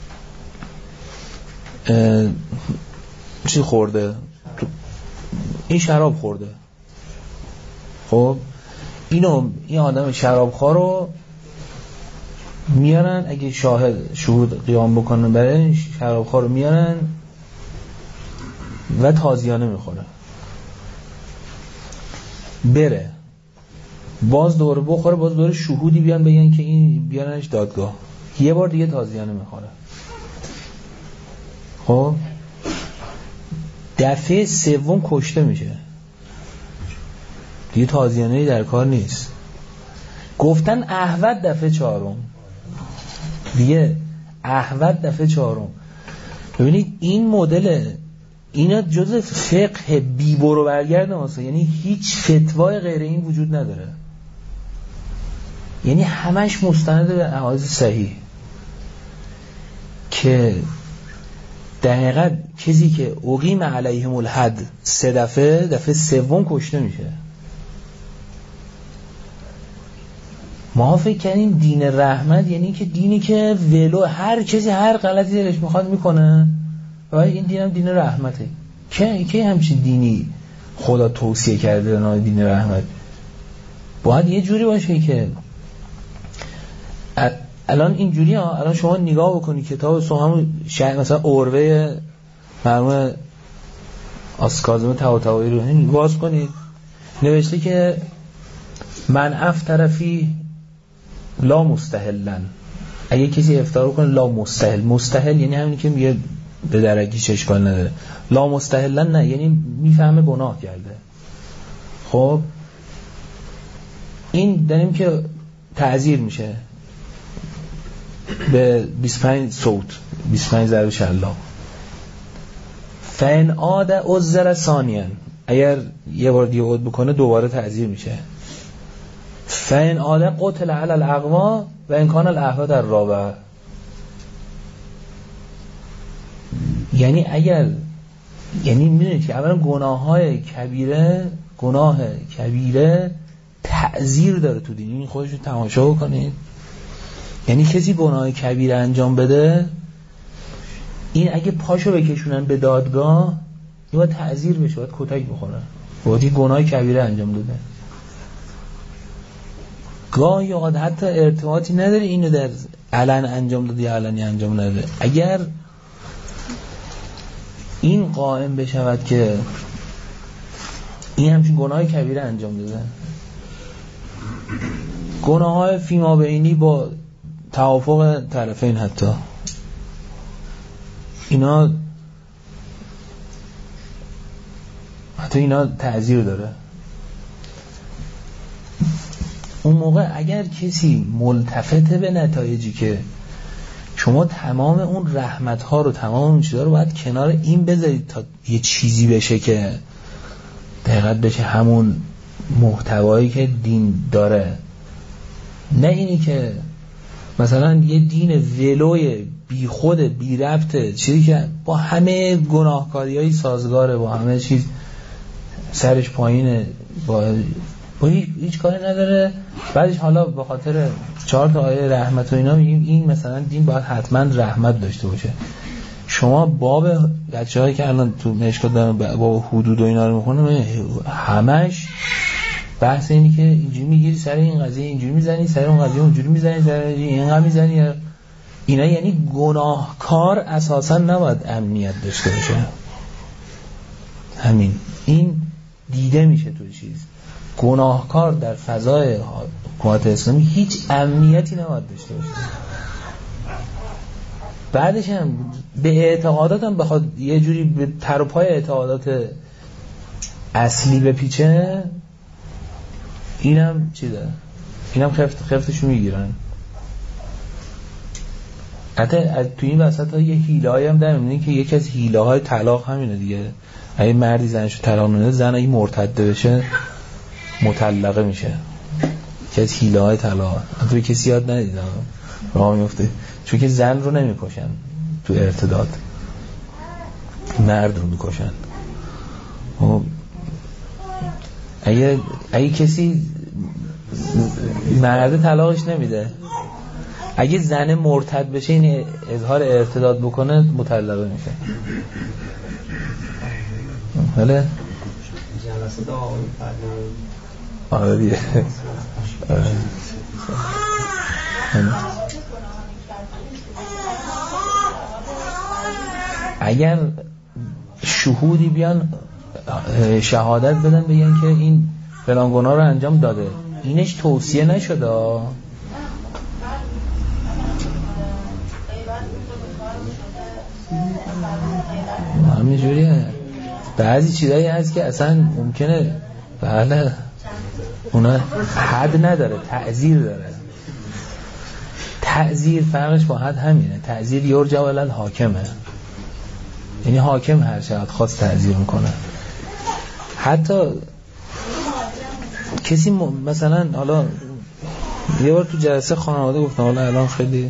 چی خورده، این شراب خورده، خب اینو این آدم شرابخوار رو میارن، اگه شاهد شهود قیام بکنن برای شرابخوار رو میارن و تازیانه میخوره، بره باز دوره بخوره، باز دوره شهودی بیان بگن که این بیارنش دادگاه، یه بار دیگه تازیانه میخوره. خب دفعه سوم کشته میشه، دیگه تازیانه‌ای در کار نیست. گفتن احوط دفعه چهارم، دیگه احوط دفعه چهارم. ببینید این مدل اینا جزء فقه بی برو برگرد ماست، یعنی هیچ فتوای غیر این وجود نداره، یعنی همش مستند به احادیث صحیح که در حقیقت کسی که اقیم علیهم الحد سه دفعه، دفعه سوم کشته میشه. ما فکر کردیم دین رحمت یعنی که دینی که ولو هر کسی هر غلطی دلش میخواد میکنه و این دینم دین رحمته. که که همچین دینی خدا توصیه کرده نه دین رحمت؟ باید یه جوری باشه که الان اینجوری ها، الان شما نگاه بکنی کتاب سو همون شهر مثلا اوروه مرحوم آسکازم طباطبایی رو باز کنید، نوشته که من افطر فی لا مستحلن، اگه کسی افطار کنه لا مستحل، مستحل یعنی همینی که میگه به درگیش اشکال نداره، لا مستحلن نه یعنی میفهمه گناه کرده. خب این داریم که تعزیر میشه به بیست و پنج صوت، بیست و پنج ضرب شلاق. فین عاد عذر ثانیا، اگر یه بار دیگه عود بکنه دوباره تعزیر میشه. فین عاد قتل علی الاقوا و ان کان الاحوط در رابع، یعنی اگر یعنی میدونید که اولا گناه‌های کبیره، گناه کبیره تعزیر داره تو دین، این خودش رو تماشا بکنید. یعنی کسی گناه کبیره انجام بده، این اگه پاشو بکشونن به دادگاه این باید تعزیر بشه، باید کتک بخوره، باید گناه کبیره انجام داده. گاهی اوقات حتی ارتباطی نداره اینو در علن انجام داده یا علنی انجام نداده. اگر این قائم بشود که این همچین گناه کبیره انجام داده، گناه های فیما بینی با توافق طرفین حتی اینا حتی اینا تعزیر داره، اون موقع اگر کسی ملتفت به نتایجی که شما تمام اون رحمت ها رو تمام اون چیزا رو باید کنار این بذارید تا یه چیزی بشه که دقیقاً بشه همون محتوایی که دین داره، نه اینی که مثلا یه دین ولوی بی خود بی ربطه، چیزی که با همه گناهکاری‌های سازگاره، با همه چیز سرش پایینه، با با هیچ کاری نداره. بعدش حالا به خاطر چهار تا آیه رحمت و اینا میگیم این مثلا دین باید حتما رحمت داشته باشه. شما باب بچه‌هایی که الان تو مشکات دارن باب حدود و اینا رو میخونن، همش بحث اینی که اینجوری میگیری سر این قضیه اینجوری میزنی، سر اون قضیه اونجوری میزنی، سر اینقدر میزنی. اینا یعنی گناهکار اساسا نباید امنیت داشته باشه. همین این دیده میشه تو چیز. گناهکار در فضای حکومت اسلامی هیچ امنیتی نباید داشته باشه. بعدش هم به اعتقادات هم بخواد یه جوری به پر و پای اعتقادات اصلی بپیچه، اینم چی داره؟ اینم خفت خفتشو میگیرن. حتی تو این وسط ها یه حیله هایی هم در میبینی که یکی از حیله های طلاق همینه دیگه. اگه مردی زنشو طلاق نده، زن اگه مرتده بشه مطلقه میشه. که از حیله های طلاق حتی به کسی یاد ندیدم راه میفته، چون که زن رو نمیکشن تو ارتداد، مرد رو میکشن. اگه اگه کسی مرد طلاقش نمیده، اگه زن مرتد بشه این اظهار ارتداد بکنه مطلقه میشه. بله جلسه دا آقای فرد آره دیگه. اگر شهودی بیان شهادت بدن بگن که این فلان گناه رو انجام داده، اینش توصیه نشده، همین جوریه. بعضی چیزایی هست که اصلا ممکنه بله اونا حد نداره، تعزیر داره. تعزیر فرقش با حد همینه. تعزیر یرجع ولل حاکمه، یعنی حاکم هر چقدر خواست تعزیر میکنه. حتی کسی م... مثلا حالا یه بار تو جلسه خانواده گفتم، حالا الان خیلی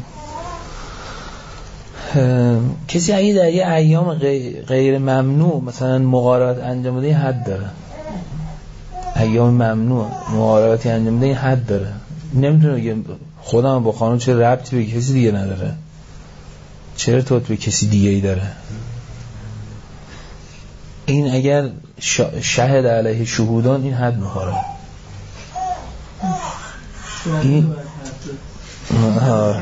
کسی اگه در یه ایام غیر ممنوع مثلا مقاربت انجام بده حد داره. ایام ممنوع مقاربتی انجام بده حد داره. نمیتونه بگه خودم با خانم چه ربطی به کسی دیگه نداره، چرا تو به کسی دیگه ای داره. این اگر شهد علیه شهودان این حد میخوره. این آه.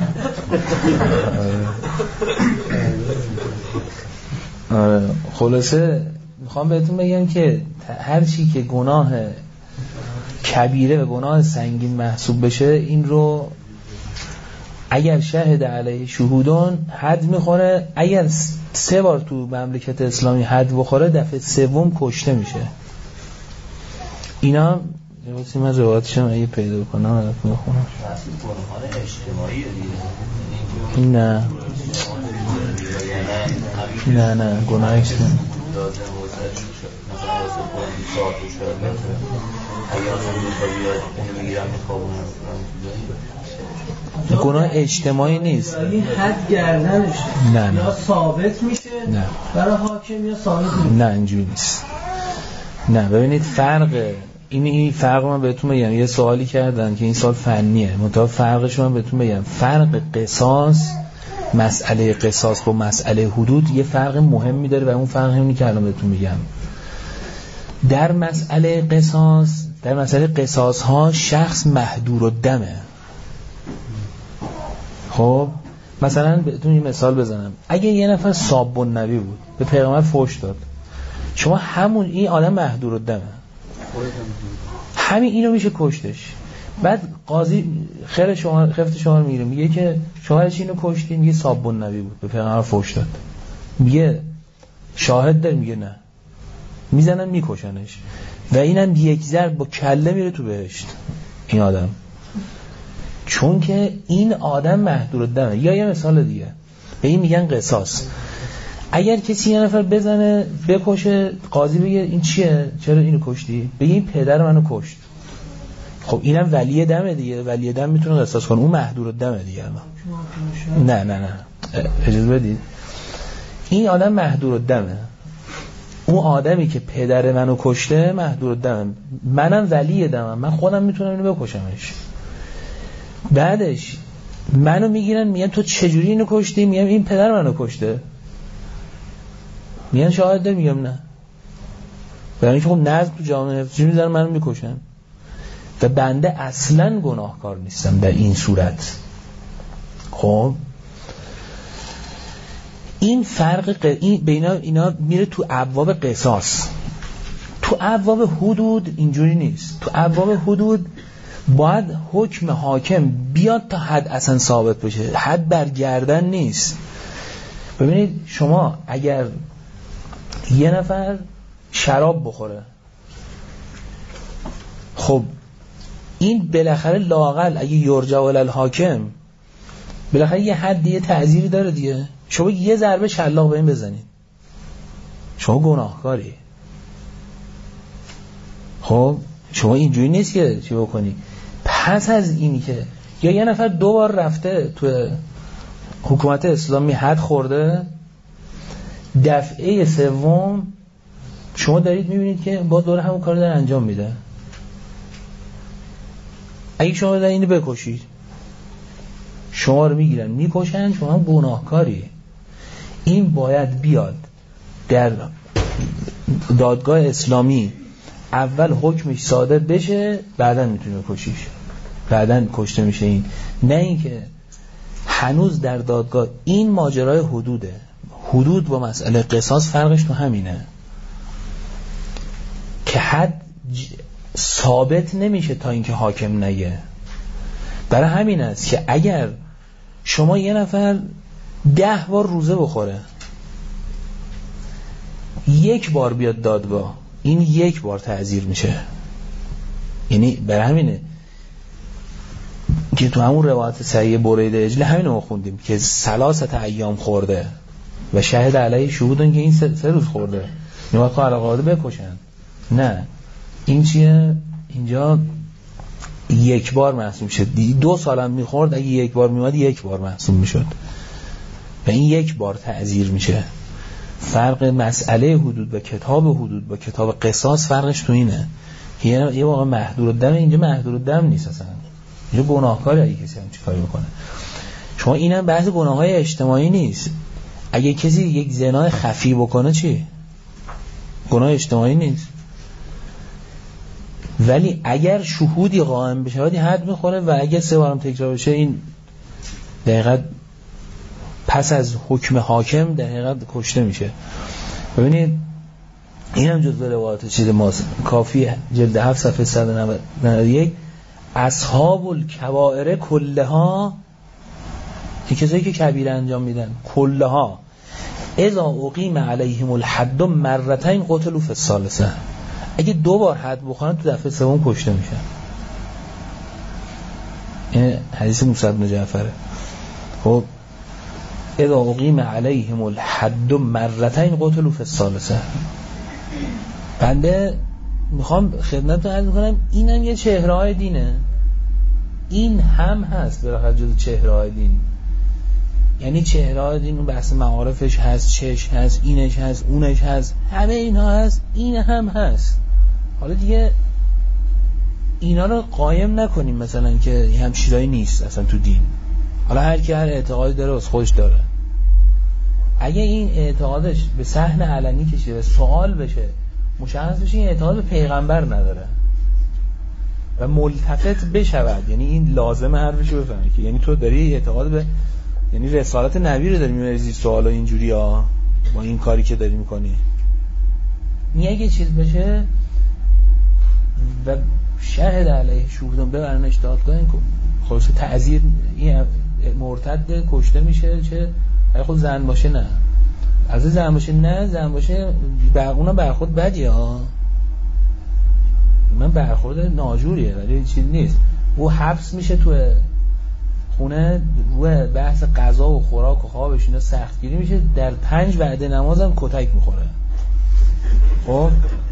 آره. خلاصه میخوام بهتون بگم که هر چی که گناه کبیره و گناه سنگین محسوب بشه، این رو اگر شهد علیه شهودان حد میخوره. اگر سه بار تو مملکت اسلامی حد بخوره، دفعه سوم کشته میشه. اینا یه من روایتشم اگه پیدا کنم الان میخونم. نه نه نه گناه اجتماعی گناه اجتماعی نیست. این حد گردنشه نه نه. یا ثابت میشه نه. برای حاکم یا ثابت میشه. نه اینجوری نیست. نه ببینید فرق این این فرق من بهتون بگم. یه سوالی کردن که این سوال فنیه، منتها فرقش من بهتون بگم. فرق قصاص، مسئله قصاص با مسئله حدود یه فرق مهمی داره و اون فرق همینی که الان بهتون میگم. در مسئله قصاص، در مسئله قصاص ها شخص محدور الدمه. خب مثلا بهتون یه مثال بزنم. اگه یه نفر ساب النبی بود، به پیغمبر فحش داد، شما همون این آدم محدور الدمه، همین اینو میشه کشتش. بعد قاضی خیر شما خفت شما رو میگیره، میگه که شما هرچی اینو کشتین، میگه ساب النبی بود، به پیغمبر فحش داد. میگه شاهد داره؟ میگه نه. میزنن میکشنش و اینم یک ضرب با کله میره تو بهشت این آدم، چون که این آدم محدور الدمه. یا یه مثال دیگه، به این میگن قصاص. اگر کسی یه نفر بزنه بکشه، قاضی بگه این چیه، چرا اینو کشتی؟ بگه این پدر منو کشت. خب اینم ولی دمه دیگه، ولی دم میتونه قصاص کنه، اون محدور الدمه دیگه. نه نه نه اجازه بدید، این آدم محدور الدمه، اون آدمی که پدر منو کشته محدور الدمه، منم ولی دمم، من خودم میتونم اینو بکشمش. بعدش منو میگیرن میگن تو چجوری اینو کشتی؟ میگم این پدر منو کشته. میگن شاهد ده، میگم نه، برای اینکه خب نظم تو جامعه حفظی میذارن منو میکشن و بنده اصلا گناهکار نیستم در این صورت. خب این فرق ق... این بینا اینا میره تو ابواب قصاص. تو ابواب حدود اینجوری نیست. تو ابواب حدود باید حکم حاکم بیاد تا حد اصلا ثابت بشه، حد برگردن نیست. ببینید شما اگر یه نفر شراب بخوره، خب این بالاخره لااقل اگه یرجع الی الحاکم بالاخره یه حد یه تعزیری داره دیگه. شما یه ضربه شلاق به این بزنید، شما گناهکاری. خب شما اینجوری نیست که چی بکنی. پس از اینی که یا یه نفر دو بار رفته تو حکومت اسلامی حد خورده، دفعه سوم شما دارید میبینید که با دور همون کار داره انجام میده. اگه شما دارید اینو بکشید، شما رو میگیرن میکشن، شما هم گناهکاری. این باید بیاد در دادگاه اسلامی، اول حکمش صادر بشه، بعدن میتونه بکشیش، بعدن کشته میشه. این نه اینکه هنوز در دادگاه. این ماجرای حدوده. حدود با مسئله قصاص فرقش تو همینه که حد ثابت نمیشه تا اینکه حاکم نگه. برای همین است که اگر شما یه نفر ده بار روزه بخوره، یک بار بیاد دادگاه، این یک بار تعزیر میشه. یعنی برای همینه که تو همون روایت صحیح برید اجله همینو خوندیم که ثلاثه ایام خورده و شهد علیه شهودن که این سه, سه روز خورده، نوات که علاقاده بکشن. نه، این چیه؟ اینجا یک بار محسوب شد. دو سالم میخورد، اگه یک بار میومد یک بار محسوب میشد و این یک بار تعزیر میشه. فرق مسئله حدود و کتاب حدود با کتاب قصاص فرقش تو اینه. یه یه واقعا محدود الدم، اینجا محدود الدم نیست اصلا. اینجا گناهکاره اگه کسی هم چیکاری بکنه. شما اینم بحث گناههای اجتماعی نیست. اگه کسی یک زنا خفی بکنه چی؟ گناه اجتماعی نیست. ولی اگر شهودی قائم بشه حد میخوره و اگر سه بارم تکرار بشه این دقیقاً پس از حکم حاکم در حقیقت کشته میشه. ببینید این هم جزء روایات چیز ماست. کافی جلد هفت صفحه صد و نود و یک اصحاب الکبائر کلها، که کسایی که کبیره انجام میدن کلها اذا اقیم علیهم الحد مرتين قتلوا فی الثالثه، اگه دو بار حد بخورن تو دفعه سوم کشته میشن. این حدیث موسی بن جعفره. خب اذا اقیم علیهم الحد مرتين قتلوا فی الثالثه. بنده میخوام خدمتتون عرض کنم اینم یه چهره‌های دینه. این هم هست به جز چهره‌های دین. یعنی چهره‌های دین اون بحث معارفش هست، چش هست، اینش هست، اونش هست، همه اینها هست، این هم هست. حالا دیگه اینا رو قایم نکنیم مثلا که هم چیزایی نیست اصلا تو دین. حالا هر کی هر اعتقادی داره از خودش داره. اگه این اعتقادش به صحن علنی کشه و سوال بشه، مشخص بشه این اعتقاد به پیغمبر نداره و ملتفت بشود، یعنی این لازمه حرفشو بفهمی که یعنی تو داری اعتقاد به یعنی رسالت نبی رو داری می‌ریزی سوالا اینجوری ها با این کاری که داری میکنی. میگه یه چیز بشه و شهد علیه شهودان ببرنش دادگاه، این خلاص تعزیر این مرتد کشته میشه. چه اگه خود زن باشه نه، از زن باشه نه، زن باشه اونم برخورد بدیه ها، من برخورد ناجوریه ولی چیز نیست. او حبس میشه تو خونه و بحث غذا و خوراک و خوابش اینا سختگیری میشه. در پنج وعده نمازم کتک میخوره. خب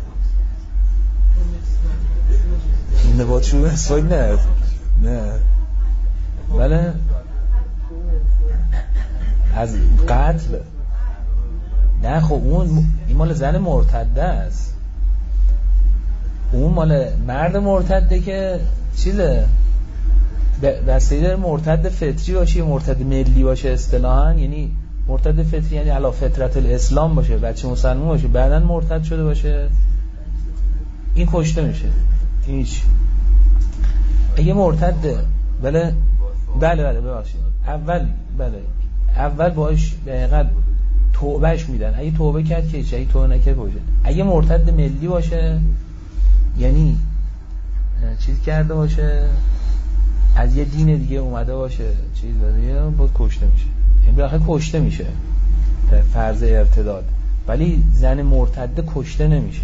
این نبات شروع اسفاید نه نه بله از قتل. نه خب اون این مال زن مرتده است، اون مال مرد مرتده که چیزه وسیله مرتد فطری باشه یا مرتد ملی باشه اصطلاحاً، یعنی مرتد فطری یعنی علی فطرت الاسلام باشه، بچه مسلمان باشه بعداً مرتد شده باشه، این کشته میشه. هیچ اگه مرتد بله بله بله ببخشید اول بله اول باش دقیقاً توبهش میدن، اگه توبه کرد که چه، اگه توبه نکرد باشه. اگه مرتد ملی باشه یعنی چیز کرده باشه، از یه دین دیگه اومده باشه چیز داره بود کشته میشه، این بالاخره کشته میشه در فرض ارتداد، ولی زن مرتد کشته نمیشه.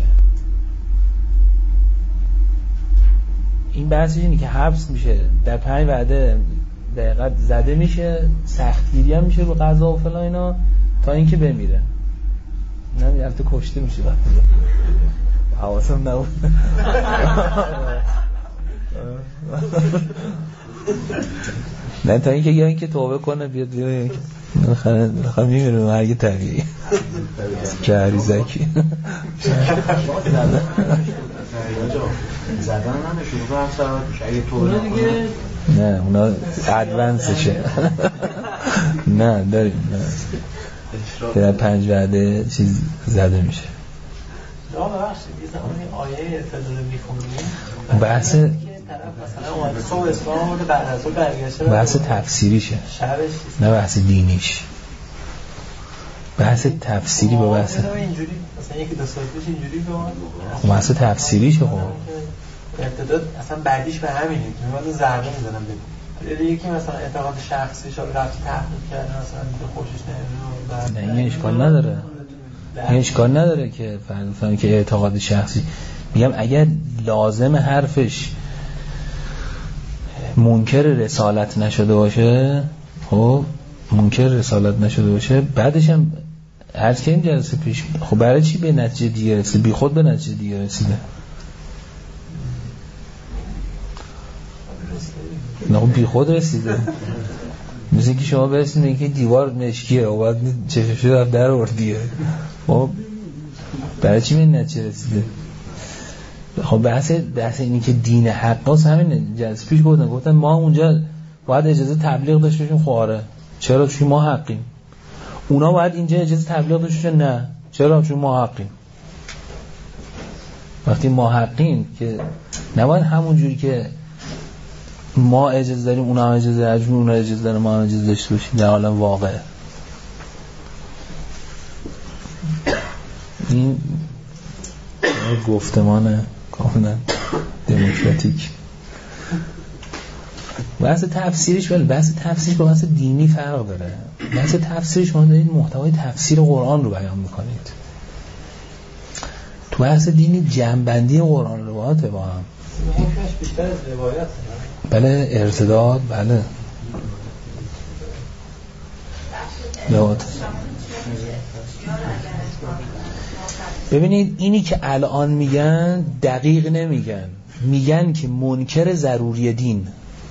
این بحثش اینه که حبس میشه در پنج وعده دقیقاً زده میشه، سختگیری هم میشه رو قضا و فلان اینا تا اینکه بمیره. نه البته کشته میشه وقتی حواسم نبود. نه تا اینکه یا اینکه توبه کنه بیاد بیاد بالاخره بالاخره میمیره مرگ طبیعی کریزکی. زدن هم شروع هم سبب میشه اگه توبه دیگه. نه اونا ادوانسشه. نه داریم که در پنج وعده چیز زده میشه. آه ببخشید یه زمانی آیه ارتداد میخونیم بحث طرف مثلا اومده صبح اسلام آورده بعد از اون برگشته بحث تفسیریشه شبش نه بحث دینیش. بحث تفسیری با بحث اینجوری مثلا یکی دو سال پیش اینجوری به بحث تفسیریشه. خب ارتداد اصلا بعدیش به همینه که من ضربه میزنم بگم یکی مثلا اعتقاد شخصی شو رفتی تحقیق کرده مثلا دیگه خوشش نمیاد. نه این اشکال نداره، این اشکال نداره که فرض که اعتقاد شخصی. میگم اگر لازم حرفش منکر رسالت نشده باشه، خب منکر رسالت نشده باشه بعدش هم عرض که این جلسه پیش خب برای چی به نتیجه دیگه رسید؟ بی خود به نتیجه دیگه رسیده. نه خب بی خود رسیده. مثل که شما برسید که دیوار مشکیه و باید چشمشو در در اردیه، خب برای چی به نتیجه رسیده؟ خب بحث بحث اینی که دین حق است همین جلسه پیش گفتن گفتن ما اونجا باید اجازه تبلیغ داشته باشیم. خب آره چرا؟ چون ما حقیم. اونا باید اینجا اجازه تبلیغ داشته باشن. نه چرا؟ چون ما حقیم. وقتی ما حقیم که نباید همون جوری که ما اجازه داریم اونا هم اجازه داریم، اونا اجازه داریم ما هم اجازه داشته باشیم در عالم واقع. این گفتمان کاملا دموکراتیک. بحث تفسیرش ولی بحث تفسیرش با بحث دینی فرق داره. بحث تفسیرش شما دارید محتوای تفسیر قرآن رو بیان میکنید، تو بحث دینی جمع‌بندی قرآن روایاته با هم. بیشتر از روایت بله ارتداد بله روایت. ببینید اینی که الان میگن دقیق نمیگن، میگن که منکر ضروری دین.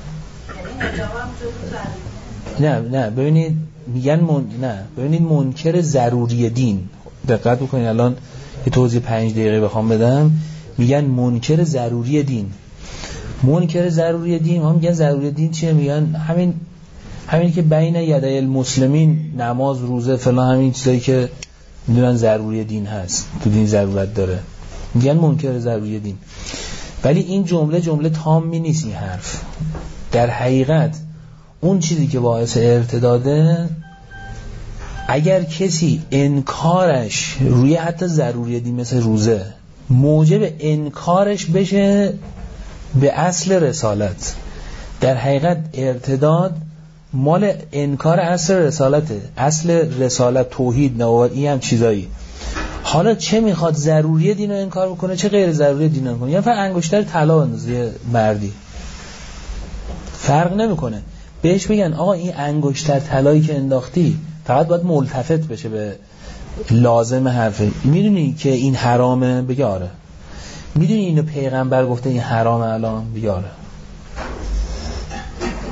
نه نه ببینید میگن من... نه ببینید منکر ضروری دین. دقت بکنید الان یه توضیح پنج دقیقه بخوام بدم. میگن منکر ضروری دین. منکر ضروری دین ما میگن ضروری دین چیه؟ میگن همین همین که بین یدای المسلمین نماز روزه فلان همین چیزایی که میدونن ضروری دین هست، تو دین ضرورت داره، میگن منکر ضروری دین. ولی این جمله جمله تامی نیست. این حرف در حقیقت اون چیزی که باعث ارتداده اگر کسی انکارش روی حتی ضروری دین مثل روزه موجب انکارش بشه به اصل رسالت، در حقیقت ارتداد مال انکار اصل رسالته. اصل رسالت توحید نبوت این هم چیزایی. حالا چه میخواد ضروری دین رو انکار بکنه چه غیر ضروری دین رو کنه، یا فقط انگشتر طلا بندازه مردی فرق نمیکنه. بهش بگن آقا این انگشتر طلایی که انداختی فقط باید ملتفت بشه به لازم حرفه. میدونی که این حرامه؟ بگه آره. میدونی اینو پیغمبر گفته این حرامه الان؟ بگه آره.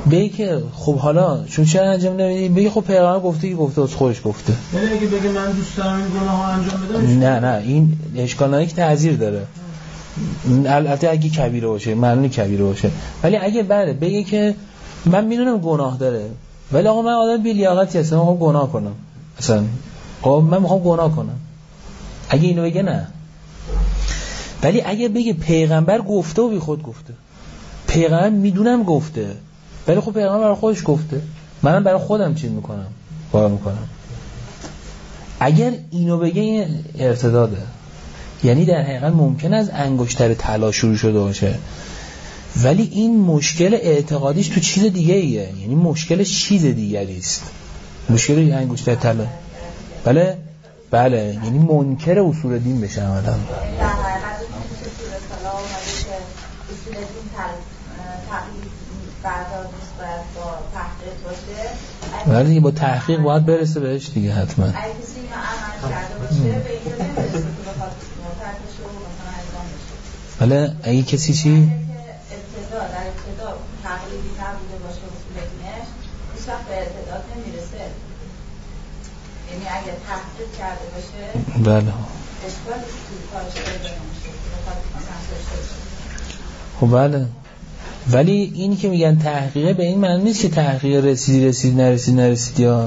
بگی که خب حالا چون چرا انجام نمیدی، بگی خب پیغمبر گفته که گفته از خودش گفته. یعنی اگه بگه من دوست دارم این گناه ها انجام بدم، نه نه این اشکال نداره که تعذیر داره، البته اگه کبیره باشه، معلومه کبیره باشه. ولی اگه بله بگه که من میدونم گناه داره ولی آقا من آدم بی لیاقتی هستم، من میخوام گناه کنم، اصلا خب من میخوام گناه کنم، اگه اینو بگه نه. ولی اگه بگه پیغمبر گفته و بی خود گفته، پیغمبر میدونم گفته ولی خب پیغمبر برای خودش گفته، منم برای خودم چیز میکنم کار میکنم، اگر اینو بگه این ارتداده. یعنی در حقیقت ممکن است انگشتر طلا شروع شده باشه ولی این مشکل اعتقادیش تو چیز دیگه ایه، یعنی مشکلش چیز دیگری است، مشکل انگشتر طلا. بله بله یعنی منکر اصول دین بشه عملا. در حقیقت اصول صلاح اومده که اصول دین تقلید بردار نیست، باید با تحقیق باشه، ولی با تحقیق باید برسه بهش دیگه حتما. اگه کسی اینو عمل کرده باشه به اینجا نمیرسه که بخواد مرتکش رو مثلا انجام بشه. بله اگه کسی چی؟ اگه که ابتدا در ابتدا تقلیدی نبوده باشه اصول دینش، هیچ وقت به ارتداد نمیرسه. یعنی اگه تحقیق کرده باشه بله اشکال توی کارش پیدا نمیشه که بخواد مثلا داشته باشه. خب بله، ولی این که میگن تحقیقه به این معنی نیست که تحقیق رسیدی رسید نرسید نرسید، یا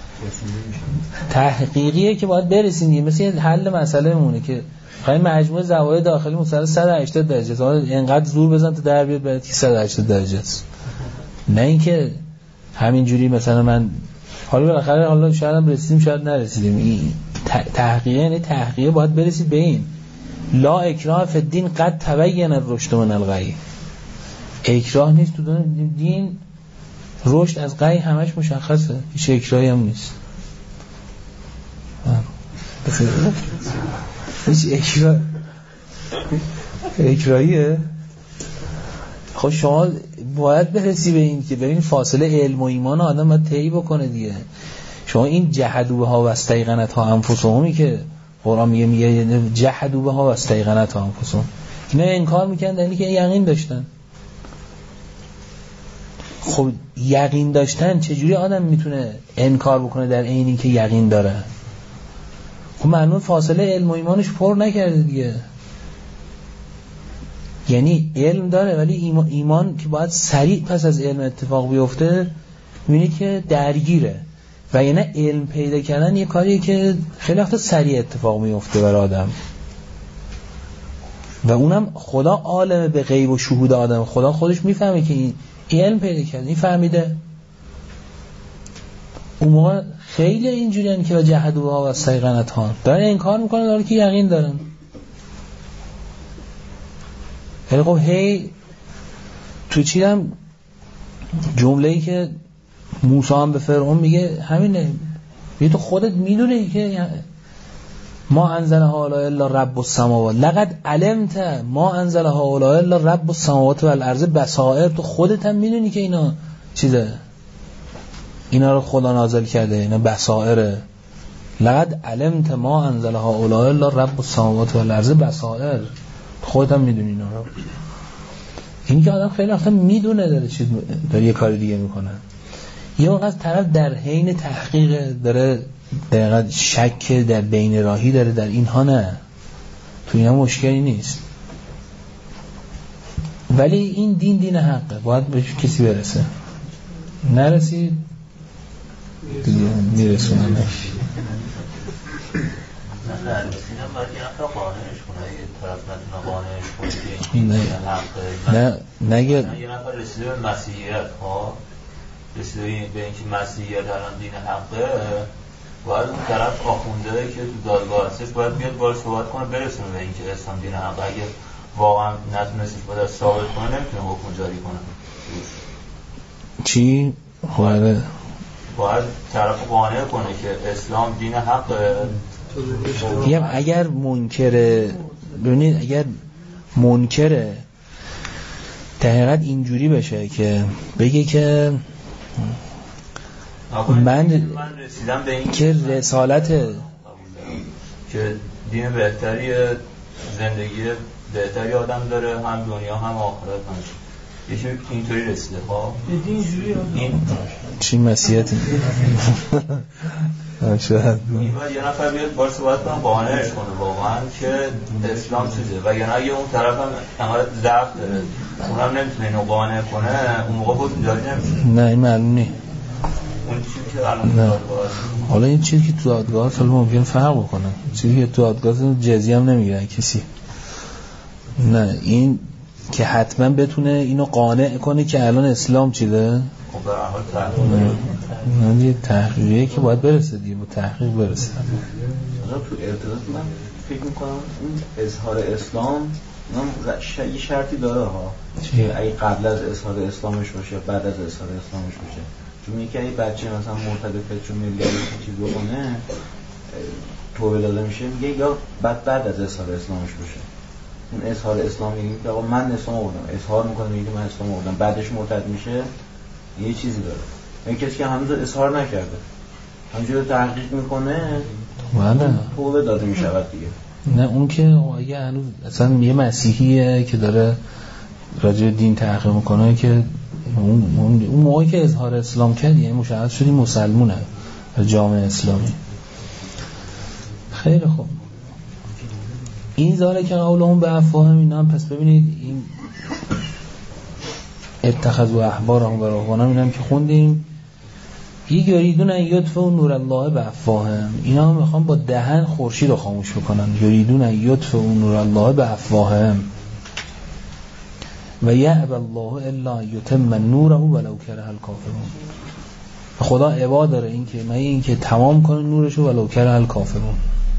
تحقیقیه که باید برسید، مثل حل مسئله مونه که خیلی مجموع زوایای داخلی مثلا صد و هشتاد درجه است، اینقدر زور بزن تا در بیاد برات که صد و هشتاد درجه است، نه اینکه همینجوری مثلا من حالا بالاخره حالا شاید هم رسیدیم شاید نرسیدیم. این تحقیقه یعنی تحقیقه باید برسید به این لا اکراه فی الدین قد تبین الرشد من الغی، اکراه نیست تو دین، رشد از غی همش مشخصه، هیچ اکراهی هم نیست. هیچ اکراه اکراهیه. خب شما باید برسی به این که ببین فاصله علم و ایمان آدم باید طی بکنه دیگه. شما این جحدوا بها و استیقنتها انفسهمی که قرآن میگه میگه جحدوا بها و استیقنتها انفسهم، اینا انکار میکنن در اینکه یقین داشتن. خب یقین داشتن چجوری آدم میتونه انکار بکنه در عینی که یقین داره؟ خب معلوم فاصله علم و ایمانش پر نکرده دیگه. یعنی علم داره ولی ایمان, ایمان که باید سریع پس از علم اتفاق بیفته میبینید که درگیره، و یعنی علم پیدا کردن یه کاریه که خیلی وقت سریع اتفاق میفته برای آدم، و اونم خدا عالم به غیب و شهود آدم، خدا خودش میفهمه که این علم پیدا کرده، این فهمیده. اون موقع خیلی اینجوری هن که جحدوا و استیقنتها دارن انکار میکنن داره که یقین دارن. یعنی خب هی تو چی هم جمله‌ای که موسی هم به فرعون میگه همینه، میگه تو خودت میدونی که ما انزلها الا رب السماوات لقد علمت ما انزلها الا رب السماوات والارض بصائر، تو خودت هم میدونی که اینا چیزه، اینا رو خدا نازل کرده، اینا بصائره. لقد علمت ما انزلها الا رب السماوات والارض بصائر، خودت هم میدونی اینا رو. این که آدم خیلی وقتا میدونه داره چیز داره یه کار دیگه میکنه، یه وقت از طرف در حین تحقیق داره دقیقا شک در بین راهی داره، در اینها نه، تو اینا مشکلی نیست. ولی این دین دین حقه، باید به کسی برسه، نرسید دیگه میرسوننش. نه رسیدم باید یه نفر قانعش کنه، یه طرف نتونه قانعش کنه که این حقه. نه نگه یه نفر رسیده به مسیحیت ها، رسیده به اینکه مسیحیت الان دین حقه، باید اون طرف آخونده که تو دادگاه هستش باید بیاد باید صحبت کنه برسونه به اینکه اسلام دین حقه. اگه واقعا نتونستش باید ثابت کنه نمیتونه حکم جاری کنه. چی؟ باید باید طرف قانع کنه که اسلام دین حقه. میگم اگر منکره، ببینید اگر منکره در حقیقت اینجوری بشه که بگه که من, من رسیدم به این که رسالت که دین بهتری، زندگی بهتری آدم داره، هم دنیا هم آخرت. من یکی اینطوری رسیده. خب این چی مسیحیتی شاید یه نفر بیاد بار صحبت کنم بهانه‌اش کنه واقعا که اسلام چیزه و یا اگه اون طرف هم امارت ضعف داره اونم نمیتونه اینو قانع کنه، اون موقع بود جاری نمیشه. نه این معلوم نیست اون چیزی که الان دادگاه حالا این چیزی که تو دادگاه حالا ممکن فرق بکنه، چیزی که تو دادگاه جزیه هم نمیگیرن کسی. نه این که حتما بتونه اینو قانع کنه که الان اسلام چیده. خب در حال تحقیق نه دیگه تحقیقیه که باید برسه دیگه، با تحقیق برسه. حالا تو ارتباط من فکر میکنم این اظهار اسلام اونم یه شرطی داره ها، اگه قبل از اظهار اسلامش باشه بعد از اظهار اسلامش باشه. چون میگه اگه بچه مثلا مرتد فطر ملی چیز بکنه توبه داده میشه، میگه یا بعد بعد از اظهار اسلامش باشه. اون اظهار اسلام میگه که آقا من اسلام آوردم، اظهار میکنه میگه من اسلام آوردم، بعدش مرتد میشه، یه چیزی داره. این کسی که هنوز اظهار نکرده همینجوری تحقیق میکنه بله توبه داده میشود دیگه. نه اون که اگه هنوز اصلا یه مسیحیه که داره راجع دین تحقیق میکنه که اون اون موقعی که اظهار اسلام کرد یعنی مشخص شدی مسلمونه جامعه اسلامی. خیلی خوب این ذاله که قولهم به افواهم اینا هم پس ببینید این اتخذوا احبارهم و رهبانهم اینا هم که خوندیم یک یریدون ان یطفئوا نور الله بافواههم، اینا هم میخوان با دهن خورشید رو خاموش بکنن. یریدون ان یطفئوا نور الله بافواههم و یأبی الله الا یتم نوره ولو کره الکافرون. خدا عبا داره این که من این که تمام کنه نورشو ولو کره الکافرون.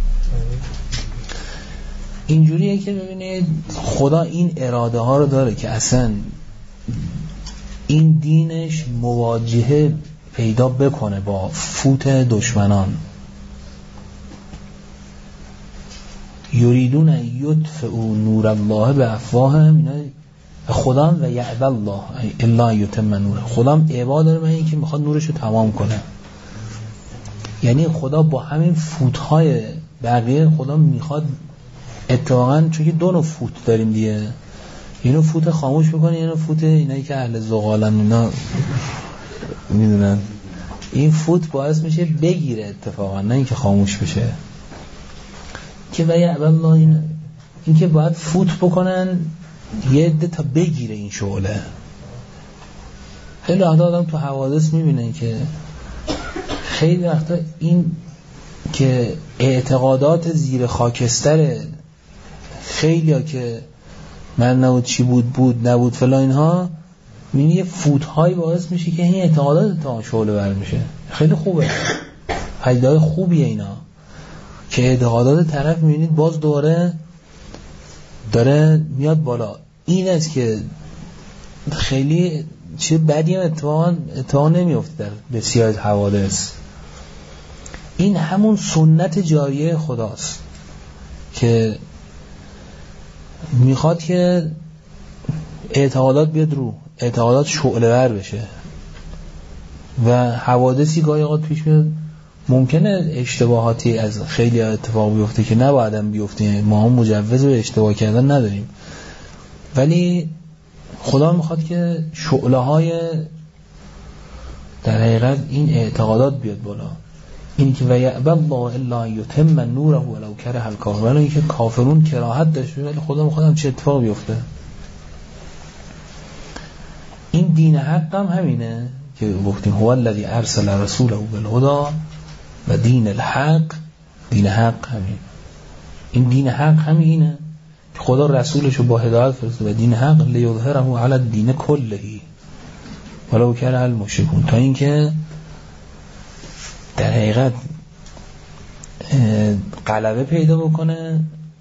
اینجوریه که ببینید خدا این اراده ها رو داره که اصلا این دینش مواجهه پیدا بکنه با فوت دشمنان. یریدون ان یطفئوا نور الله بافواههم، اینا خدا و یأبی الله الا یتم نوره. خدا هم عبا داره من این که میخواد نورش رو تمام کنه. یعنی خدا با همین فوتهای بقیه خدا میخواد اتفاقا، چون که دو نوع فوت داریم دیگه، اینو فوت خاموش میکنه، اینو فوت اینایی که اهل زغالن اینا میدونن، این فوت باعث میشه بگیره اتفاقا، نه اینکه خاموش بشه. که و یأبی الله این, این که باید فوت بکنن یه عده تا بگیره این شعله. خیلی وقتا آدم تو حوادث میبینن که خیلی وقتا این که اعتقادات زیر خاکستر خیلی ها که من نبود چی بود بود نبود فلا اینها، میبینی یه فوت‌هایی باعث میشه که این اعتقادات تا شعله بر میشه. خیلی خوبه، پیدای خوبیه اینا که اعتقادات طرف میبینید باز دوره داره میاد بالا. این است که خیلی چه بدی هم اتفاقا اتفاق نمیفته در بسیار از حوادث. این همون سنت جاریه خداست که میخواد که اعتقادات بیاد رو، اعتقادات شعله ور بشه و حوادثی گاهی اوقات پیش میاد ممکنه اشتباهاتی از خیلی اتفاق بیفته که نباید هم بیفته، ما هم مجوز به اشتباه کردن نداریم، ولی خدا میخواد که شعله های در حقیقت این اعتقادات بیاد بالا. این که و یأبی الله الا یتم نوره ولو کره الکافرون، ولی اینکه کافرون کراهت داشت ولی خدا میخواد هم چه اتفاق بیفته. این دین حق هم همینه که گفتیم هو الذی ارسل رسوله بالهدی و دین الحق. دین حق همین، این دین حق همینه که خدا رسولشو با هدایت فرستاد و دین حق لیظهره علی الدین کله ولو کره المشرکون، تا اینکه در حقیقت غلبه پیدا بکنه،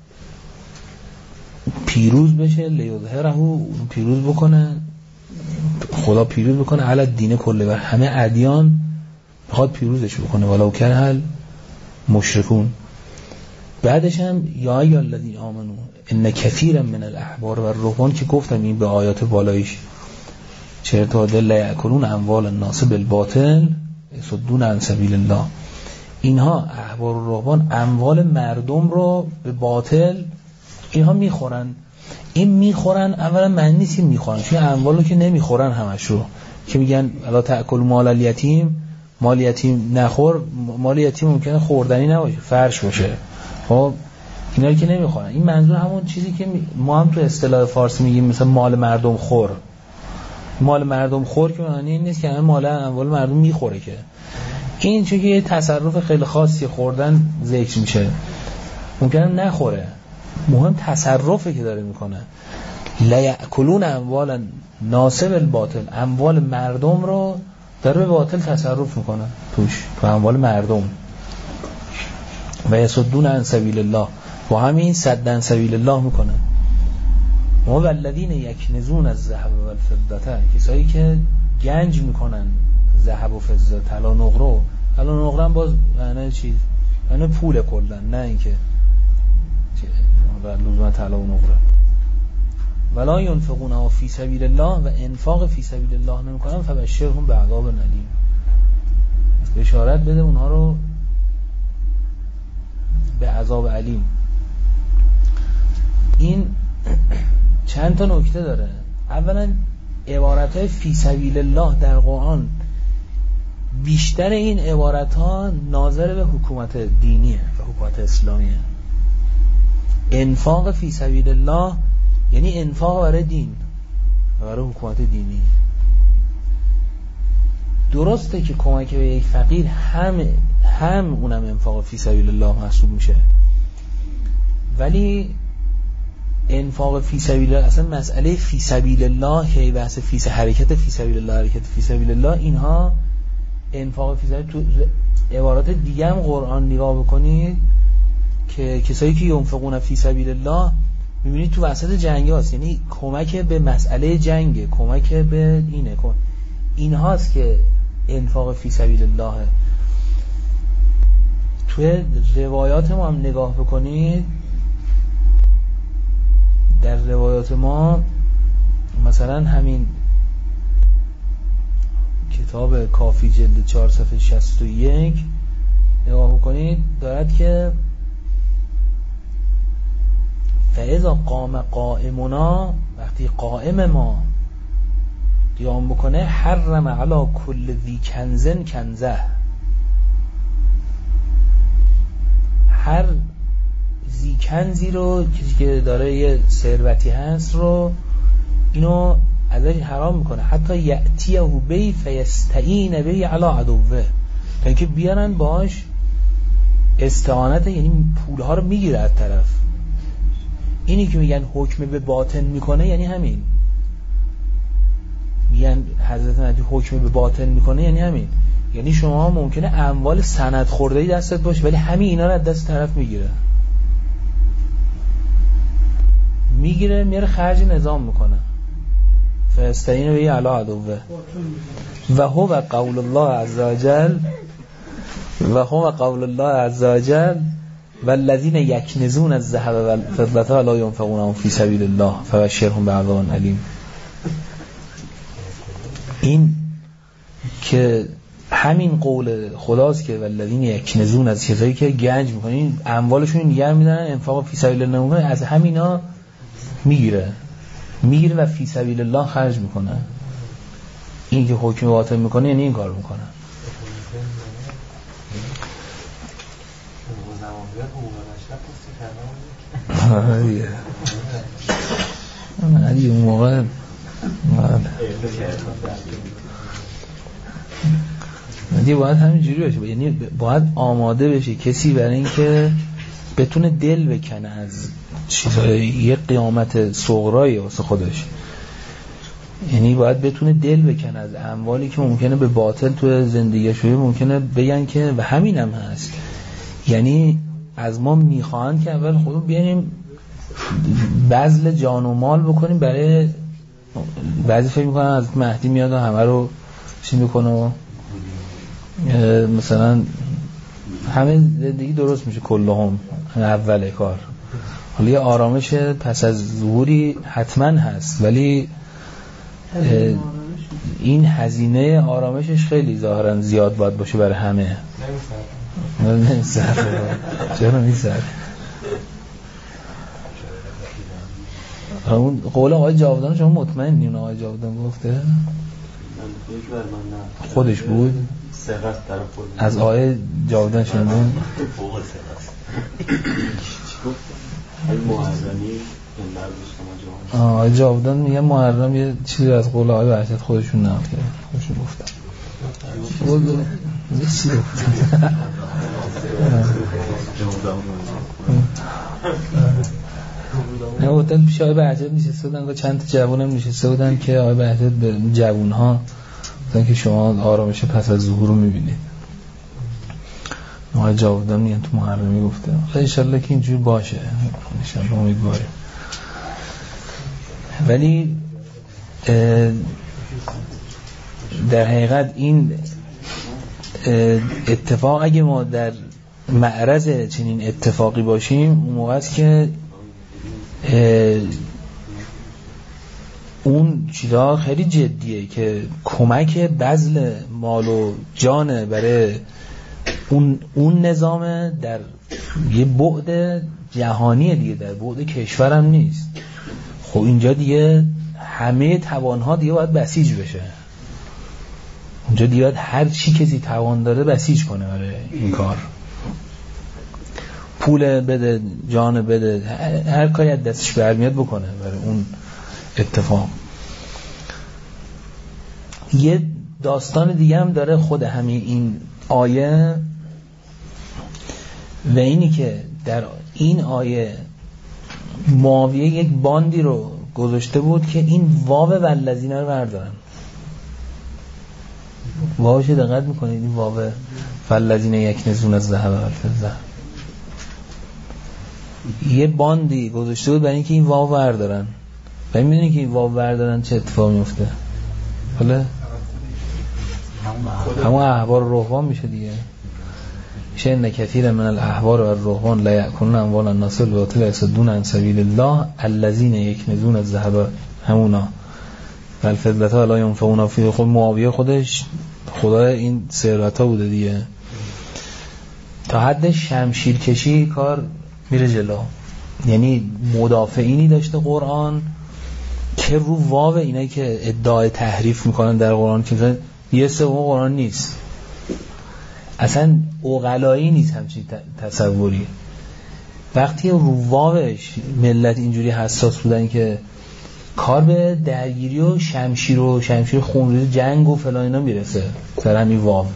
پیروز بشه، لیظهره پیروز بکنه، خدا پیروز بکنه علی الدین کله، و همه ادیان میخواد پیروزش بکنه ولو کره المشرکون. بعدش هم یا ای الذین آمنو ان کثیرا من الاحبار و الرهبان که گفتم این به آیات بالایش چه تا دل یاکلون اموال الناس بالباطل یصدون عن سبیل الله، اینها احبار و رهبان اموال مردم رو به باطل اینها میخورن. این میخورن، اولا معنی نیست میخورن، چون اموالو که نمیخورن همش رو، که میگن الا تأکل مال الیتیم، مال یتیم نخور، مال یتیم ممکنه خوردنی نباشه، فرش باشه، خب اینا رو که نمیخورن. این منظور همون چیزی که ما هم تو اصطلاح فارسی میگیم مثلا مال مردم خور. مال مردم خور که معنی این نیست که همه مال اموال مردم میخوره، که این چون که یه تصرف خیلی خاصی خوردن ذکر میشه، ممکنه نخوره، مهم تصرفی که داره میکنه. لا یأکلون اموال ناسب الباطل، اموال مردم رو داره به باطل تصرف میکنه توش، تو اموال مردم. و یصدون عن سبیل الله، با همین صد عن سبیل الله میکنه. و والذین یکنزون الذهب والفضة، کسایی که گنج میکنن ذهب و فضه، طلا نقره. طلا نقره باز معنی چی؟ معنی پول کلا، نه اینکه لزوما طلا و نقره. ولا ينفقون فی سبیل الله، و انفاق فی سبیل الله نمیکنن، فبشرهم بعذاب الیم، بشارت بده اونها رو به عذاب علیم. این چند تا نکته داره. اولا عبارتهای فی سبیل الله در قرآن، بیشتر این عبارتها ناظر به حکومت دینیه و حکومت اسلامیه. انفاق فی سبیل الله یعنی انفاق برای دین و برای حکومت دینی. درسته که کمک به یک فقیر هم هم اونم انفاق فی سبیل الله محسوب میشه، ولی انفاق فی سبیل الله، اصلا مسئله فی سبیل الله که بحث فی حرکت فی سبیل الله، حرکت فی سبیل الله، اینها انفاق فی سبیل، تو عبارات دیگه هم قرآن نگاه بکنید که کسایی که ينفقون فی سبیل الله، میبینید تو وسط جنگ هاست، یعنی کمک به مسئله جنگ، کمک به اینه، این هاست که انفاق فی سبیل الله. توی روایات ما هم نگاه بکنید، در روایات ما مثلا همین کتاب کافی جلد چهار صفحه شصت و یک نگاه بکنید، دارد که فاذا قام قائمنا، وقتی قائم ما قیام بکنه، حرم علی کل ذی کنزن کنزه، هر ذی کنزی رو، کسی که داره یه ثروتی هست رو، اینو ازش حرام میکنه، حتی یأتیه بی فیستعین بی علی عدوه، تا اینکه بیارن باش استعانت، یعنی پولها رو میگیره از طرف. اینی که میگن حکم به باطن میکنه یعنی همین، میگن حضرت مهدی حکم به باطن میکنه یعنی همین، یعنی شما ممکنه اموال سند خورده‌ای دستت باشه ولی همین اینا رو از دست طرف میگیره میگیره میاره خرج نظام میکنه. فاستعین به علی عدوه و هو قول الله عز وجل و هو قول الله عز وجل والذین یکنزون الذهب والفضة ولا ينفقونها فی سبیل الله فبشرهم بعذاب الیم. این که همین قول خداست که والذین یکنزون، از چیزایی که گنج میکنین اموالشون نگه میدارن، انفاق فی سبیل الله نمیکنن، از همینا میگیره میگیره و فی سبیل الله خرج میکنه. این که حکم باطل میکنه یعنی این کار میکنه. من علی اون موقع دیگه باید همینجوری باشه، یعنی باید آماده بشه کسی برای اینکه بتونه دل بکنه از چیزای یه قیامت صغرایی واسه خودش، یعنی باید بتونه دل بکنه از اموالی که ممکنه به باطل تو زندگی شوی ممکنه بگن که و همین هم هست، یعنی از ما میخوان که اول خودمون بیانیم بذل جان و مال بکنیم برای بعضی فکر میکنن از مهدی میاد و همه رو چی میکنه و مثلا همه زندگی درست میشه کلهم اول کار. حالا یه آرامش پس از ظهوری حتما هست ولی این هزینه آرامشش خیلی ظاهرا زیاد باید باشه برای همه. نمیسر چرا نمیسر اون قول آقای جاودان شما مطمئنی اون آقای جاودان گفته؟ خودش بود؟ سرقت طرف بود. از آقای جاودان شنیدین؟ فوق سرقت. ای محرمی این مرد شما جوان. آقای جاودان میگه محرم یه چیزی از قول آقای وحشت خودشون نقل کرد. خودشون گفتن. بود یه چیزی گفتن. نه هتل پیش آقای بهجت نشسته بودن و چند تا جوان هم نشسته بودن که آقای بهجت به جوان ها بودن که شما آرامش پس از ظهور رو میبینید. آقای جاودان میگن تو محرمی گفته انشالله که اینجور باشه، انشالله امیدواریم. ولی در حقیقت این اتفاق اگه ما در معرض چنین اتفاقی باشیم اون موقع است که اون چیزا خیلی جدیه که کمک بذل مال و جان برای اون اون نظام در یه بعد جهانی دیگه، در بعد کشورم نیست. خب اینجا دیگه همه توانها دیگه باید بسیج بشه. اونجا دیگه هر چی کسی توان داره بسیج کنه برای این کار. پول بده، جان بده، هر کاری از دستش برمیاد بکنه برای اون اتفاق. یه داستان دیگه هم داره خود همین این آیه و اینی که در این آیه معاویه یک باندی رو گذاشته بود که این واو والذین رو بردارن. واوش دقت میکنید این واو والذین یکنزون الذهب والفضه یه باندی گذاشته بود برای اینکه این واو بردارن. و میدونی که این واو بردارن چه اتفاقی میفته؟ حالا همون احبار و رهبان میشه دیگه. میشه ان کثیر من الاحبار و الرهبان لا یأکلون اموال الناس بالباطل ویصدون عن سبیل الله الذین یکنزون الذهب همونا والفضة ولا ينفقون فیه. خود معاویه خودش خدای این ثروت‌ها بوده دیگه. تا حد شمشیر کشی کار میره جلو. یعنی مدافعینی داشته قرآن که رو واو اینایی که ادعای تحریف میکنن در قرآن که یه سوم قرآن نیست، اصلا عقلایی نیست همچین تصوری. وقتی رو واوش ملت اینجوری حساس بودن که کار به درگیری و شمشیر و شمشیر خونریز جنگ و فلان اینا میرسه سر همین واو،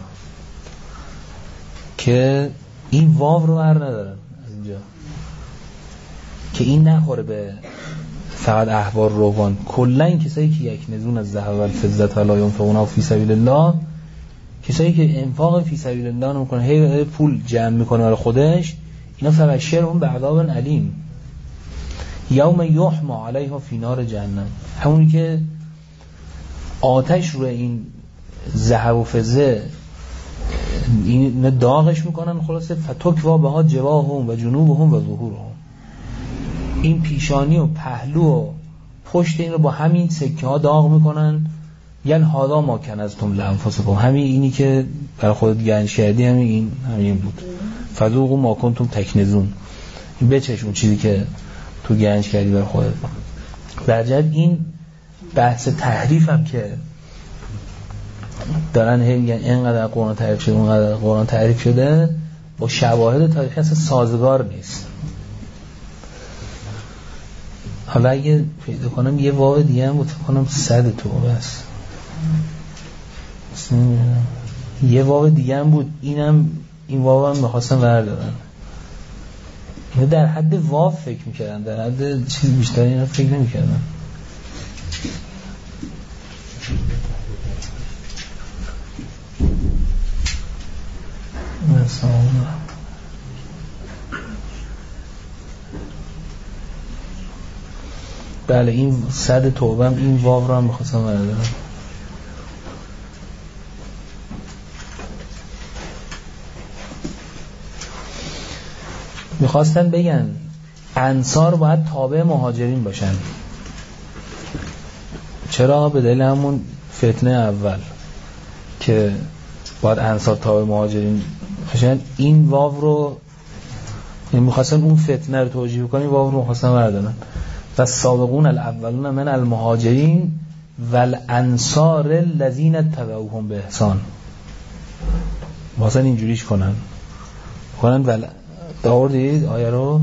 که این واو رو بر ندارن از اینجا که این نخوره به فقط احبار روان. کلا این کسایی که یک نزون از ذهب و الفضة لا ينفقون فی سبیل الله، کسایی که انفاق فی سبیل الله نمیکنه، هی پول جمع میکنه برای خودش، اینا فبشرهم بعذاب علیم یوم یحمى علیها فی نار جهنم. همونی که آتش روی این ذهب و فضه این داغش میکنن، خلاصه فتکوا بها جباههم و جنوبهم و ظهورهم. این پیشانی و پهلو و پشت این رو با همین سکه ها داغ میکنن. یعنی هادا ما کنزتم لانفسکم، همین اینی که برای خودت گنج کردی همین این همین بود. فذوقوا ما کنتم تکنزون، این بچش اون چیزی که تو گنج کردی برای خودت. برجت این بحث تحریف هم که دارن هی میگن اینقدر قرآن تعریف شده اونقدر قرآن تعریف شده، با شواهد تاریخی اصلا سازگار نیست. حالا اگه پیدا کنم یه واو دیگه هم بود کنم صد تو بس یه واو دیگه هم بود، اینم این واو هم میخواستم بردارن. اینو در حد واو فکر میکردن، در حد چیز بیشتر اینا فکر نمیکردن. مثلا بله این صد توبه هم این واو رو هم میخواستم بردارم. میخواستن بگن انصار باید تابع مهاجرین باشن. چرا؟ به دلیل همون فتنه اول که باید انصار تابع مهاجرین باشن. این واو رو میخواستن اون فتنه رو توجیه کنن، واو رو میخواستن بردارن. و السابقون الاولون من المهاجرین والانصار الذین اتبعوهم باحسان. واسه اینجوریش کنن کنن ول داوردید آیه رو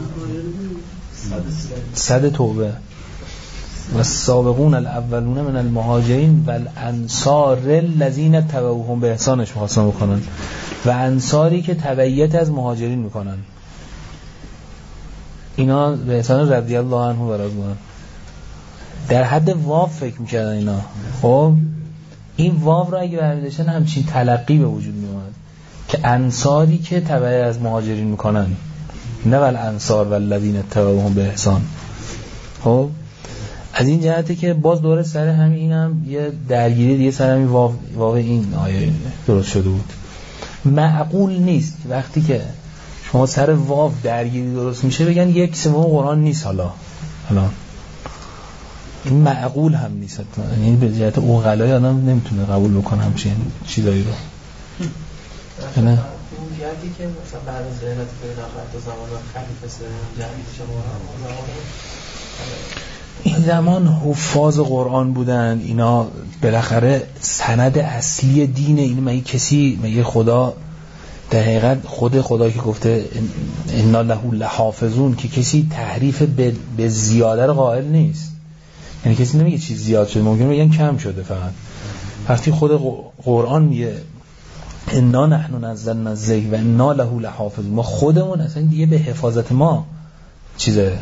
صد توبه و السابقون الاولون من المهاجرین والانصار الذین اتبعوهم باحسانش می‌خواستن بکنن و انصاری که تبعیت از مهاجرین میکنن. اینا به احسان رضی الله عنه و رضوان در حد واو فکر میکردن اینا. خب این واو را اگه برمیداشتن همچین تلقی به وجود میومد که انصاری که تبعیت از مهاجرین میکنن، نه ول انصار والذین اتبعوهم باحسان. خب از این جهته که باز دوره سر همین اینم یه درگیری دیگه سر همین واو, واو این آیه درست شده بود. معقول نیست وقتی که شما سر واو درگیری درست میشه بگن یک سوم قرآن نیست. حالا حالا این معقول هم نیست، یعنی به جهت عقلای آدم نمیتونه قبول بکنه همچین چیزایی رو. نه اون جهتی که مثلا بعد از ذهنت پیغمبر تا زمان خلیفه سلیمان جهتی شما این زمان حفاظ قرآن بودن، اینا بالاخره سند اصلی دینه. این مگه کسی مگه خدا در حقیقت خود خدا که گفته انا له لحافظون که کسی تحریف به, به زیاده رو قائل نیست. یعنی کسی نمیگه چیز زیاد شده، ممکنه بگن کم شده. فقط وقتی خود قرآن میگه انا نحن نزلنا الذکر و انا له لحافظون، ما خودمون اصلا دیگه به حفاظت ما چیزه.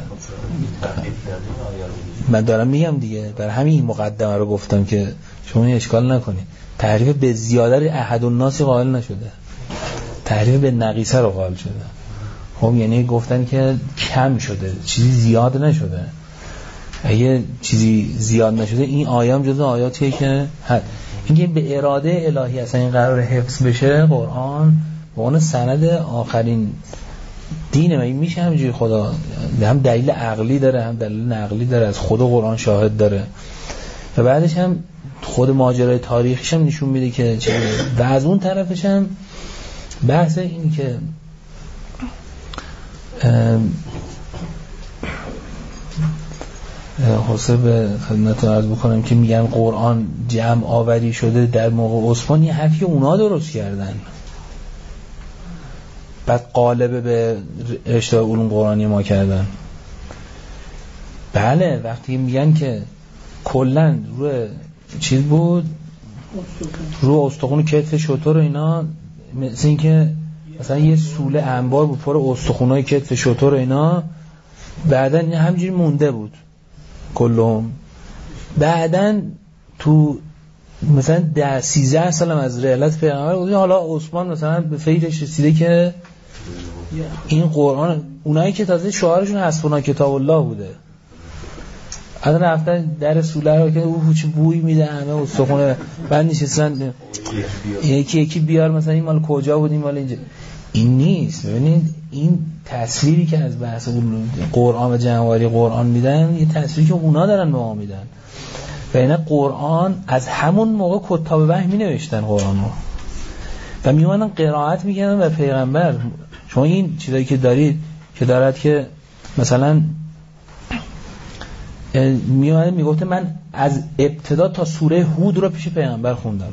من دارم میگم دیگه، برای همین این مقدمه رو گفتم که شما اشکال نکنید. تحریف به زیاده احد الناس قائل نشده، تحریف به نقیصه رو قائل شده. خب یعنی گفتن که کم شده، چیزی زیاد نشده. اگه چیزی زیاد نشده این آیه هم جزو آیاتیه که اینکه به اراده الهی اصلا این قرار حفظ بشه قرآن به عنوان سند آخرین دینه. مگه میشه همینجوری؟ خدا هم دلیل عقلی داره هم دلیل نقلی داره، از خود قرآن شاهد داره و بعدش هم خود ماجرای تاریخیش هم نشون میده که چه. و از اون طرفش هم بحث این که حسب به خدمتتون عرض بکنم که میگن قرآن جمع آوری شده در موقع عثمان، یه حرفی اونا درست کردن، بعد قالب به رشته علوم قرآنی ما کردن. بله وقتی میگن که کلن روی چیز بود، روی استخون کتف شتر و اینا، مثل این که مثلا یه سوله انبار بود پر استخونای کتف شتر و اینا، بعدن همجوری مونده بود کلهم. بعدن تو مثلا ده سیزده سالم از رحلت پیغمبر بود، حالا عثمان مثلا به فکرش رسیده که این قرآن، اونایی که تازه شعارشون حسبنا کتاب الله بوده، از رفتن در سوله رو که او چه بوی میده همه استخونه، بعد نشستن یکی یکی بیار مثلا این مال کجا بود این مال اینجا. این نیست. ببینید این تصویری که از بحث قرآن و جمع‌آوری قرآن میدن یه تصویری که اونا دارن به ما میدن. و اینه قرآن از همون موقع کتاب وحی می نوشتن قرآن رو و می اومدن قرائت میکردن به پیغمبر. شما این چیزایی که دارید که دارد که مثلا می اومد میگفته من از ابتدا تا سوره هود رو پیش پیغمبر خوندم،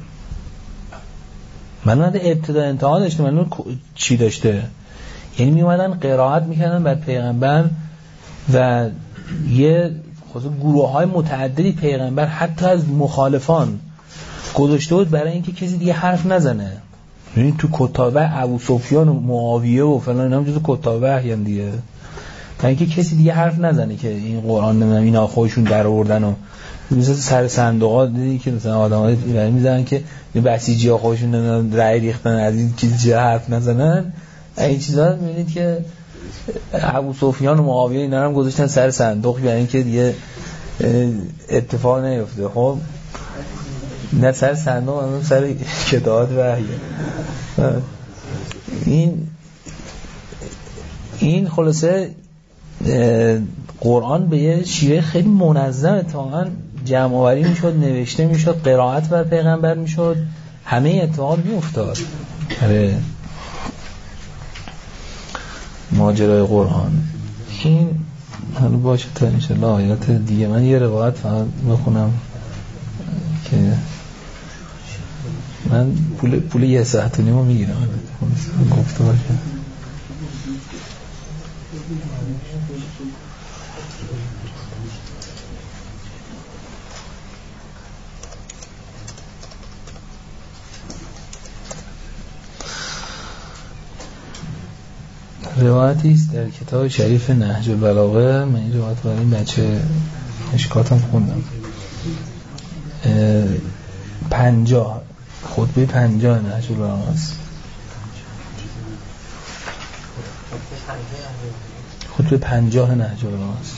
من اومده ابتدا انتها داشته، من چی داشته. یعنی می اومدن قرائت میکردن بر پیغمبر و یه خصوص گروه های متعددی پیغمبر حتی از مخالفان گذاشته بود برای اینکه کسی دیگه حرف نزنه. یعنی تو کتاب ابو سفیان و معاویه و فلان اینا هم جزو کتاب وحی ان دیگه، برای اینکه کسی دیگه حرف نزنه که این قرآن نمیدونم اینا خودشون در آوردن و مثلا سر صندوقات دیدی که مثلا آدم‌ها ایرانی میذارن که بسیجی‌ها خودشون نمیدونم رأی ریختن از این چیزا حرف نزنن. این چیزا میبینید که ابو سفیان و معاویه اینا هم گذاشتن سر صندوق برای اینکه دیگه اتفاق نیفته. خب نه سر صندوق، هم سر کتابات وحی. این این خلاصه قرآن به یه شیوه خیلی منظم اتفاقا جمع آوری میشد، نوشته میشد، قرائت بر پیغمبر میشد، همه اتفاقات میافتاد. آره ماجرای قرآن این حالا باشه تا انشالله آیات دیگه. من یه روایت فقط بخونم که من پول پول یه ساعت و نیمو میگیرم گفته باشه. روایتی است در کتاب شریف نهج البلاغه. من این روایت برای این بچه اشکاتم خوندم. پنجاه خطبه پنجاه نهج البلاغه است. خطبه پنجاه نهج البلاغه است.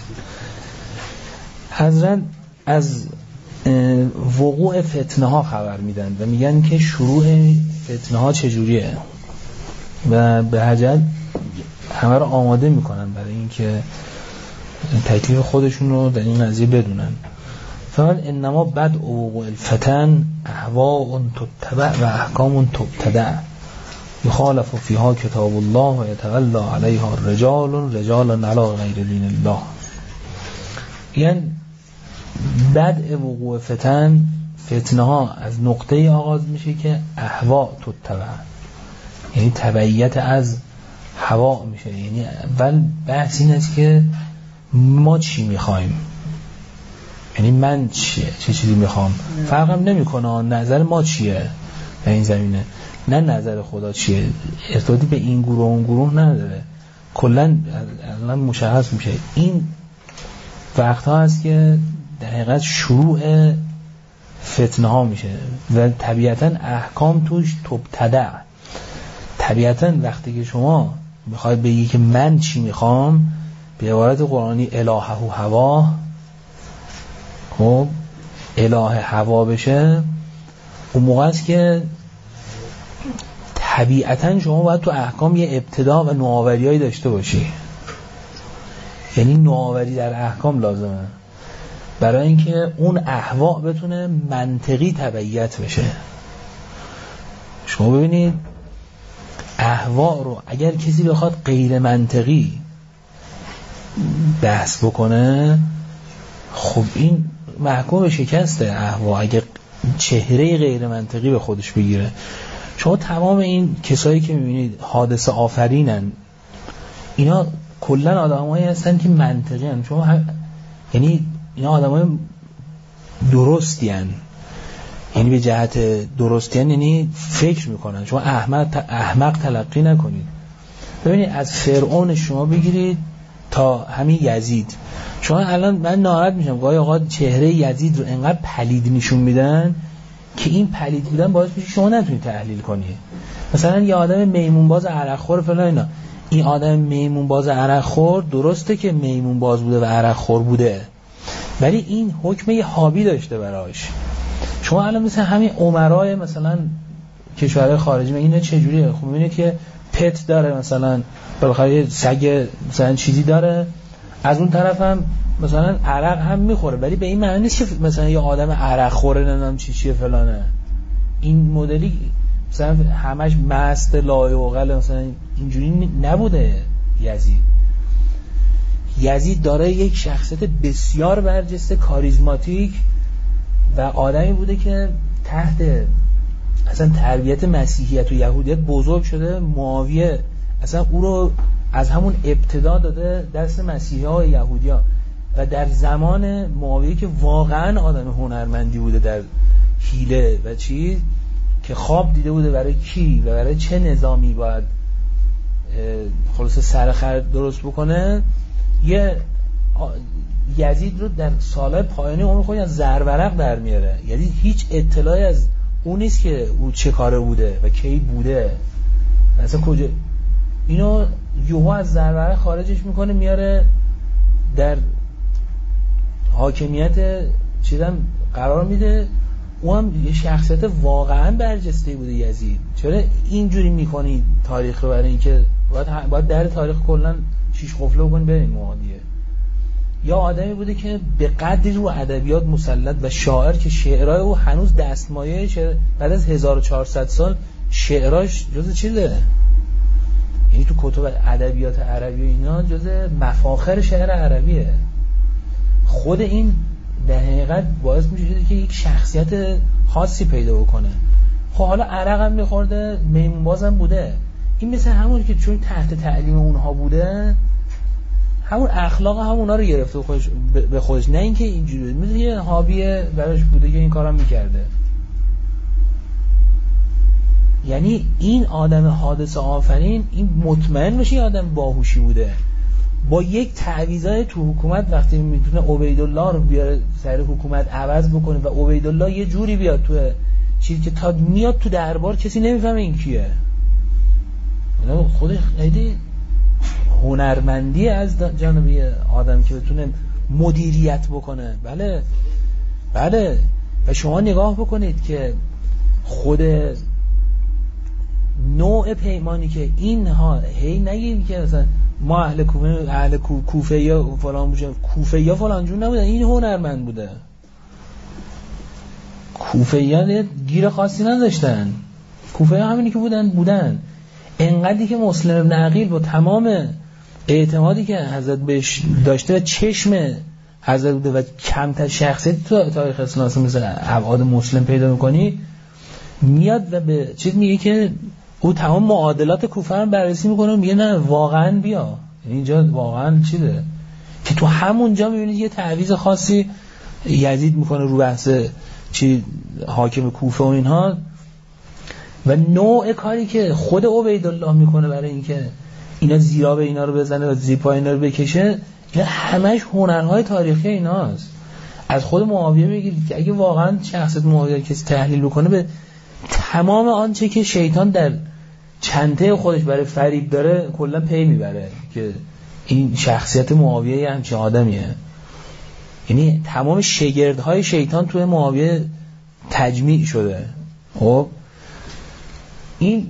حضرت از وقوع فتنه ها خبر میدن و میگن که شروع فتنه ها چجوریه و به حجت همه رو آماده میکنن برای اینکه تکلیف خودشون رو در این قضیه بدونن. فقط انما بدء وقوع الفتن اهواء تتبع و احکام تبتدع یخالف فیها کتاب الله و یتولی علیها رجال رجال علی غیر دین الله. یعنی بدء وقوع فتن، فتنه ها از نقطه آغاز میشه که اهواء تتبع، یعنی تبعیت از هوا میشه. یعنی اول بحث این است که ما چی میخوایم، یعنی من چیه، چه چیزی میخوام. فرقم نمیکنه نظر ما چیه در این زمینه، نه نظر خدا چیه. ارتباطی به این گروه و اون گروه نداره، کلا الان مشخص میشه. این وقتها هست که در حقیقت شروع فتنه ها میشه و طبیعتا احکام توش تبتدع. طبیعتا وقتی که شما میخوای بگی که من چی میخوام، به عبارت قرآنی الهه و هوا، خب اله هوا بشه، اون موقع است که طبیعتا شما باید تو احکام یه ابتدا و نوآوری‌هایی داشته باشی. یعنی نوآوری در احکام لازمه برای اینکه اون اهوا بتونه منطقی تبعیت بشه. شما ببینید اهوا رو اگر کسی بخواد غیر منطقی بحث بکنه، خب این محکوم به شکسته اهوا اگر چهره غیر منطقی به خودش بگیره. شما تمام این کسایی که میبینید حادثه آفرینن، اینا کلن آدمایی هستن که منطقی هستن. شما هم... یعنی اینا آدمای درستی هستن، یعنی به جهت درستی هستن، یعنی فکر میکنن. شما احمق احمق تلقی نکنید. ببینید از فرعون شما بگیرید تا همین یزید. شما الان من ناراحت میشم گاهی اوقات چهره یزید رو انقدر پلید نشون میدن که این پلید بودن باعث میشه شما نتونید تحلیل کنید. مثلا یه آدم میمون باز عرق خور فلان اینا، این آدم میمون باز عرق خور درسته که میمون باز بوده و عرق خور بوده، ولی این حکم یه حابی داشته براش. شما الان مثلا همین امرای مثلا کشورهای خارجی من اینا چه جوریه؟ خب میبینید که پت داره، مثلا بالاخره سگ مثلا چیزی داره، از اون طرف هم مثلا عرق هم میخوره، ولی به این معنی نیست که مثلا یه آدم عرق خوره نمیدونم چی چیه فلانه. این مدلی مثلا همش مست لایعقل مثلا اینجوری نبوده. یزید یزید داره یک شخصیت بسیار برجسته کاریزماتیک و آدمی بوده که تحت اصلا تربیت مسیحیت و یهودیت بزرگ شده. معاویه اصلا او رو از همون ابتدا داده دست مسیحی ها و یهودی ها، و در زمان معاویه که واقعا آدم هنرمندی بوده در حیله و چیز، که خواب دیده بوده برای کی و برای چه نظامی باید خلاصه سرخرد درست بکنه، یه یزید رو در سالهای پایانی عمر خودش از زرورق در میاره. یزید هیچ اطلاعی از اون نیست که او چه کاره بوده و کی بوده، مثلا کجا. اینو یوها از زرورق خارجش میکنه میاره در حاکمیت چیزم قرار میده. او هم یه شخصیت واقعا برجسته بوده یزید. چرا اینجوری میکنی تاریخ رو؟ برای اینکه باید, باید در تاریخ کلن شیش قفله بکنی بریم معادیه. یا آدمی بوده که به قدری رو ادبیات مسلط و شاعر که شعرهای او هنوز دستمایه شعر بعد از هزار و چهارصد سال شعراش جز چیزه، یعنی تو کتب ادبیات عربی و اینا جزء مفاخر شعر عربیه. خود این در حقیقت باعث میشه که یک شخصیت خاصی پیدا بکنه. خب حالا عرق هم میخورده، میمون بازم بوده، این مثل همون که چون تحت تعلیم اونها بوده همون اخلاق هم اونا رو گرفته خودش به خودش، نه اینکه اینجوری مثل یه هابیه براش بوده که این کارم میکرده. یعنی این آدم حادثه آفرین این مطمئن بشه آدم باهوشی بوده، با یک تعویضای تو حکومت وقتی میتونه عبیدالله رو بیاره سر حکومت عوض بکنه و عبیدالله یه جوری بیاد تو چیزی که تا میاد تو دربار کسی نمیفهمه این کیه. خودش خیلی هنرمندی از جانب آدم که بتونه مدیریت بکنه. بله بله. و شما نگاه بکنید که خود نوع پیمانی که اینها هی نگید که مثلا ما اهل کوفه اهل کوفه یا فلان بوده، کوفه یا فلان جون نبودن، این هنرمند بوده. کوفه یا گیر خاصی نداشتن، کوفه یا همینی که بودن بودن. انقدری که مسلم ابن عقیل با تمام اعتمادی که حضرت بهش داشته و چشم حضرت بوده و کمتر شخصیت تو تاریخ اسلام مثل ابعاد مسلم پیدا میکنی، میاد و به چیز میگه که او تمام معادلات کوفه رو بررسی میکنه و میگه نه واقعا بیا، اینجا واقعا چیه که تو همونجا میبینید یه تعویض خاصی یزید میکنه رو بحث چی حاکم کوفه و اینها، و نوع کاری که خود عبیدالله میکنه برای اینکه اینا زیرا به اینا رو بزنه و زیپا اینا رو بکشه، اینا همش هنرهای تاریخی ایناست. از خود معاویه بگیرید که اگه واقعا شخصیت معاویه کسی تحلیل بکنه به تمام آنچه که شیطان در چنته خودش برای فریب داره کلا پی میبره که این شخصیت معاویه همچین آدمیه. یعنی تمام شگردهای شیطان توی معاویه تجمیع شده. خب این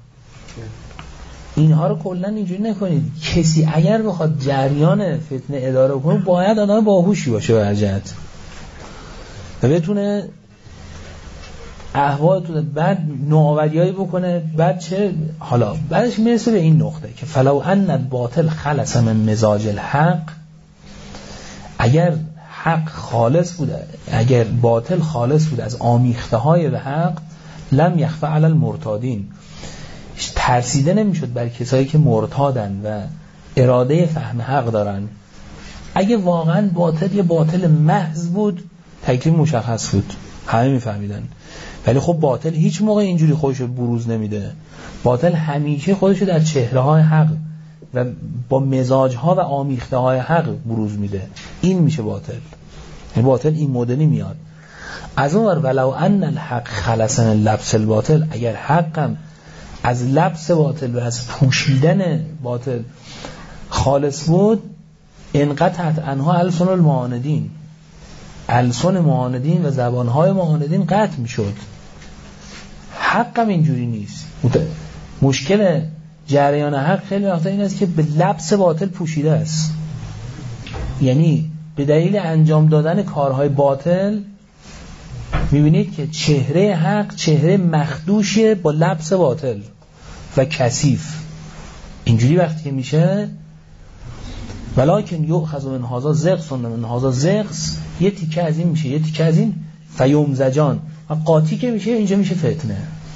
اینها رو کلا اینجوری نکنید. کسی اگر بخواد جریان فتنه اداره کنه باید آدم باهوشی باشه برجت و بتونه احوالتونه بعد نوآوریایی بکنه. بعد چه حالا بعدش میرسه به این نقطه که فلو ان الباطل خلص من مزاج الحق، اگر حق خالص بوده، اگر باطل خالص بوده از آمیخته های به حق، لم یخفى علی المرتادین، ترسیده نمیشد بر کسایی که مرتادن و اراده فهم حق دارن. اگه واقعا باطل یه باطل محض بود تکلیف مشخص بود، همه میفهمیدن. ولی خب باطل هیچ موقع اینجوری خودشو بروز نمیده. باطل همیشه خودشو در چهره های حق و با مزاج ها و آمیخته های حق بروز میده. این میشه باطل. یعنی باطل این مدلی میاد. از اون ور ولو ان الحق خلص من لبس الباطل، اگر حقم از لبس باطل و از پوشیدن باطل خالص بود، انقطعت عنها السن المعاندین، السن معاندین و زبانهای معاندین قطع میشد. حقم اینجوری نیست. مشکل جریان حق خیلی وقتا این است که به لبس باطل پوشیده است. یعنی به دلیل انجام دادن کارهای باطل میبینید که چهره حق چهره مخدوشه با لبس باطل و کثیف. اینجوری وقتی که میشه ولکن یؤخذ من هذا زغص و من هذا زغص، یه تیکه از این میشه یه تیکه از این، فیمزجان، و قاطی که میشه اینجا میشه فتنه.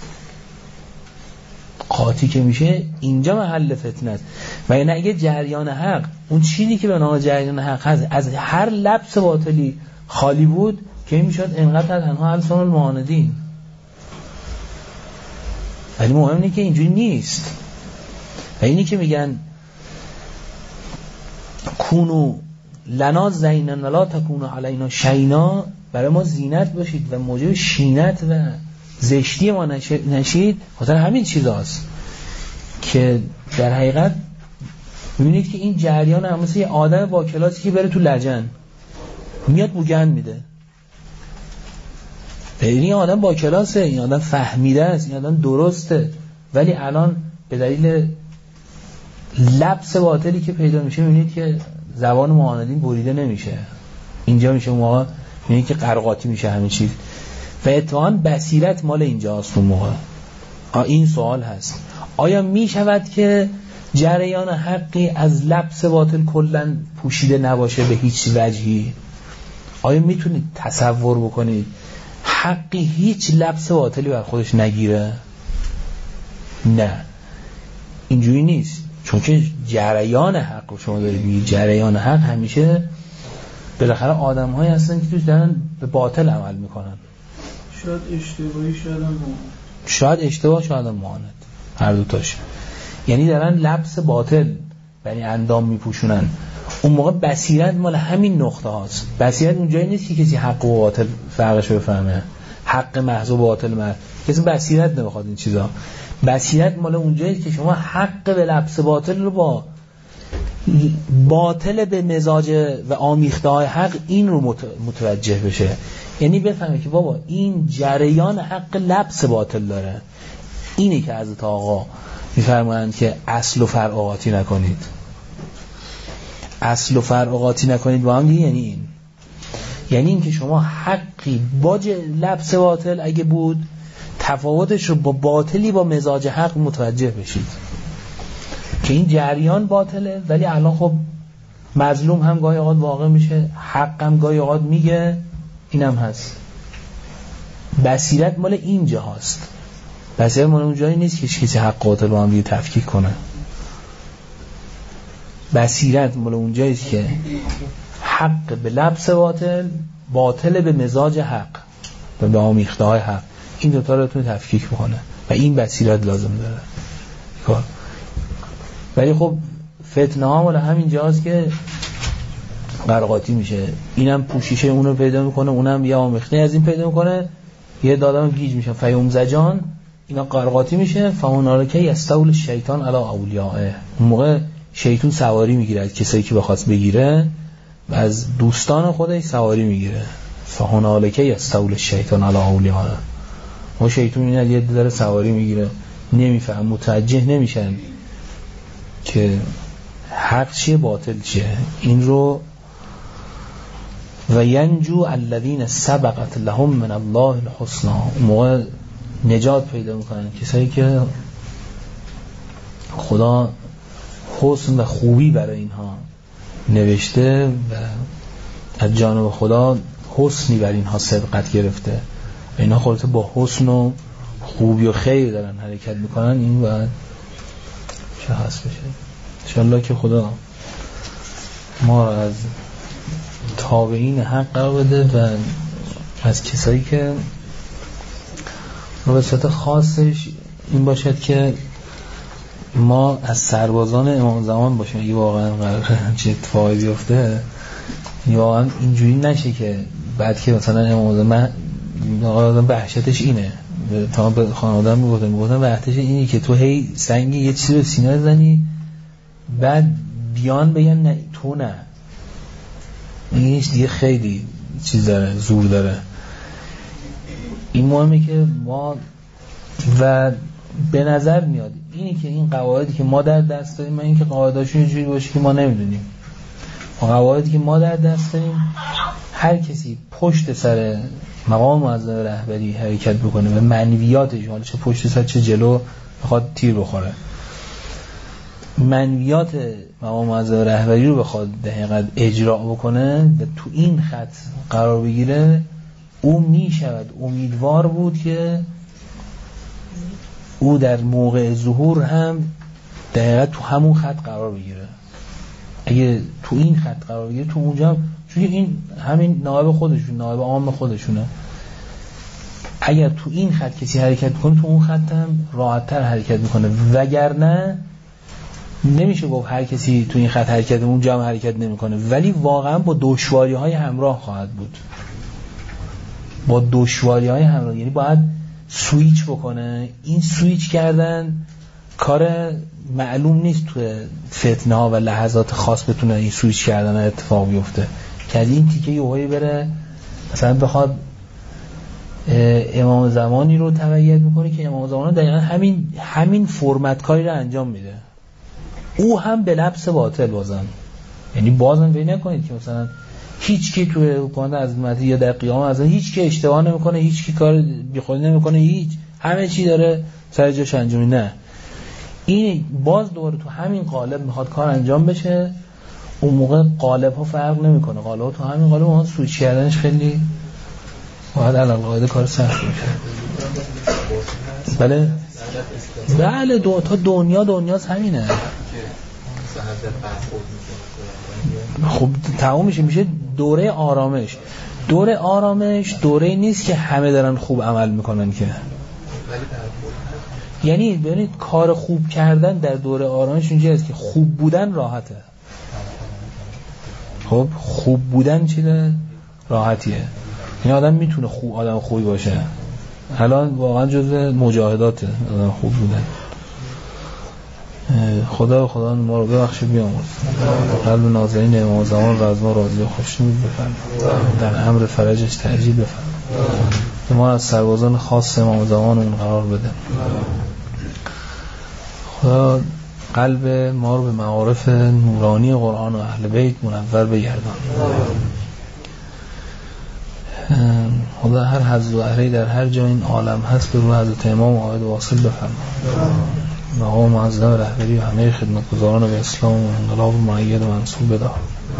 قاطی که میشه اینجا محل فتنه است. و یعنی اگه جریان حق، اون چیزی که به نام جریان حق هست، از هر لبس باطلی خالی بود که میشد انقدر تنها السن المعاندین. ولی مهم اینه که اینجوری نیست. و اینی که میگن کونو لنا زینن ولا تکونو علینا شینا، برای ما زینت باشید و موجب شینت و زشتی ما نشید، خاطر همین چیزاست که در حقیقت میبینید که این جریان هم مثل یه آدم با کلاسی که بره تو لجن میاد بوگند میده. این آدم با کلاسه، این آدم فهمیده است، این آدم درسته، ولی الان به دلیل لبس باطلی که پیدا میشه میبینید که زبان معاندین بریده نمیشه. اینجا میشه موقع میبینید که قرقاتی میشه همین چیز. و اتفاقاً بصیرت مال اینجاست. اون موقع این سوال هست، آیا میشود که جریان حقی از لبس باطل کلا پوشیده نباشه به هیچ وجهی؟ آیا میتونید تصور بکنید حقی هیچ لبس باطلی بر خودش نگیره؟ نه، اینجوری نیست. چون که جریان حق رو شما دارید میگید، جریان حق همیشه بالاخره آدم هایی هستن که توش دارن به باطل عمل میکنن. شاید اشتباهی، شاید هم معاند. شاید اشتباه، شاید هم معاند، هر دو تاش. یعنی دارن لبس باطل یعنی اندام میپوشونن. اون موقع بصیرت مال همین نقطه هاست. بصیرت اونجایی نیست که کسی حق و باطل فرقش رو بفهمه، حق محض و باطل محض. کسی بصیرت نمیخواد این چیزا. بصیرت مال اونجایی که شما حق به لبس باطل رو با باطل به مزاج و آمیخته های حق این رو متوجه بشه. یعنی بفهمه که بابا این جریان حق لبس باطل داره. اینی که حضرت آقا میفرمایند که اصل و فرع قاطی نکنید. اصل و فرع قاطی نکنید با هم، یعنی این یعنی این که شما حقی با لبس باطل اگه بود تفاوتش رو با باطلی با مزاج حق متوجه بشید که این جریان باطله، ولی الان خب مظلوم هم گاهی اوقات واقع میشه، حق هم گاهی اوقات میگه، اینم هست. بصیرت مال این جاست. بصیرت مال اون جایی نیست که کسی حق باطل با هم دیگه تفکیک کنه. بصیرت مال اون جاییست که حق به لبس باطل، باطل به مزاج حق و به آمیخته های حق، این دوتا رو تونه تفکیک بکنه و این بصیرت لازم داره کار. ولی خب فتنه ها مال همین جاست که قرقاتی میشه. اینم پوشیشه اون رو پیدا میکنه، اونم یه آمیخته از این پیدا میکنه، یه دادم گیج میشه فیوم زجان، اینا قرقاتی میشه. فاونارکه یستول شیطان علی اولیائه، اون موقع شیطان سواری میگیره از کسایی که بخواست بگیره و از دوستان خودش سواری میگیره. فاونارکه یستول شیطان علی اولیائه، ما شیطان اینا یه داره سواری میگیره، نمیفهم، متوجه نمیشن که حق چیه باطل چیه. این رو و ینجو الذین سبقت لهم من الله الحسنى، موقع نجات پیدا میکنن کسایی که خدا حسن و خوبی برای اینها نوشته و از جانب خدا حسنی برای اینها سبقت گرفته و اینها خودت با حسن و خوبی و خیر دارن حرکت میکنن. این باید شخص بشه. انشاءالله که خدا ما را از تابعین حق قرار بده و از کسایی که به صورت خاصش این باشد که ما از سربازان امام زمان باشیم. اگه واقعا قراره چه اتفاقی بیفته، واقعا اینجوری نشه که بعد که مثلا امام زمان آدم وحشتش اینه، تا به خانواده‌ام میگفتم میگفتم وحشتش اینه که تو هی سنگی یه چیزی رو سینه زنی بعد بیان بگن نه تو نه، اینش دیگه خیلی چیز داره، زور داره. این مهمه که ما و به نظر میاد اینی که این قواعدی که ما در دست داریم، من این که قواعداشون یه جوری باشه که ما نمیدونیم، قواعدی که ما در دست داریم هر کسی پشت سر مقام معظم رهبری حرکت بکنه و منویاتش، حالا چه پشت سر چه جلو، بخواد تیر بخوره، منویات مقام معظم رهبری رو بخواد دقیقاً اجرا بکنه و تو این خط قرار بگیره، او می شود امیدوار بود که او در موقع ظهور هم دقیقاً تو همون خط قرار بگیره. اگه تو این خط قرار بگیره تو اونجا هم، چون این همین نائب خودشون، نائب عام خودشونه، اگر تو این خط کسی حرکت کنه تو اون خط هم راحت‌تر حرکت میکنه، وگرنه نمیشه گفت هر کسی تو این خط حرکت اونجا هم حرکت نمیکنه، ولی واقعا با دشواری‌های همراه خواهد بود، با دشواری‌های همراه. یعنی باید سویچ بکنه. این سویچ کردن کار معلوم نیست تو فتنه ها و لحظات خاص بتونه این سویچ کردن اتفاق بیفته که از این تیکه یوهایی بره مثلا بخواد امام زمانی رو تبعیت میکنه که امام زمان دقیقا همین همین فرمت کاری رو انجام میده، او هم به لبس باطل بازم. یعنی بازم ببین نکنید که مثلا هیچ کی توی حکومت عظمتی یا در قیام از هیچ کی اشتباه نمیکنه، هیچ کی کار بیخودی نمیکنه، هیچ همه چی داره سر جاش انجام. نه، این باز دوباره تو همین قالب میخواد کار انجام بشه، اون موقع قالب ها فرق نمیکنه، قالب ها تو همین قالب ها سویچ کردنش خیلی باید علال قاعده کار سخت میشه. بله بله دو تا دنیا دنیاست همینه. خب تمام میشه میشه دوره آرامش. دوره آرامش دوره نیست که همه دارن خوب عمل میکنن که، یعنی ببینید کار خوب کردن در دوره آرامش اونجایی است که خوب بودن راحته. خب خوب بودن چیه؟ راحتیه. این آدم میتونه خوب آدم خوبی باشه. الان واقعا جزء مجاهداته آدم خوب بودن. خدا خدا ما رو ببخشه بیامرز. قلب نازنین امام زمان رو از ما راضی و خوشنود بفرمایید، در امر فرجش تعجیل بفرمایید، ما از سربازان خاص امام زمان اون قرار بده. خدا قلب ما رو به معارف نورانی قرآن و اهل بیت منور بگردان. خدا هر حظ و اهلی در هر جای این عالم هست به روح حضرت امام عاید واصل بفرمایید. مقام معظم رهبری و همه خدمتگزاران به اسلام و انقلاب مؤید و منصوب بدار.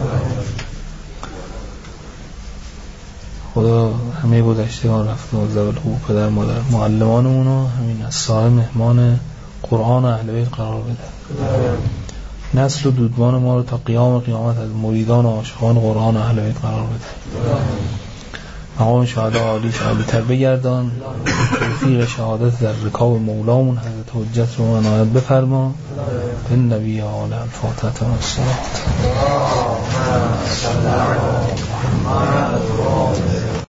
خدا همه گذشتگان رفته و ذوال حقوق پدر مادر معلمانمون رو همین از صاحب مهمان قرآن و اهل بیت قرار بده. نسل و دودمان ما رو تا قیام قیامت از مریدان و عاشقان قرآن و اهل بیت قرار بده. مقام شهدا عالیش عالی‌تر بگردان. توفیق شهادت در رکاب مولامون حضرت حجت رو عنایت بفرما. به نبی آل الفاتحه و الصلاه.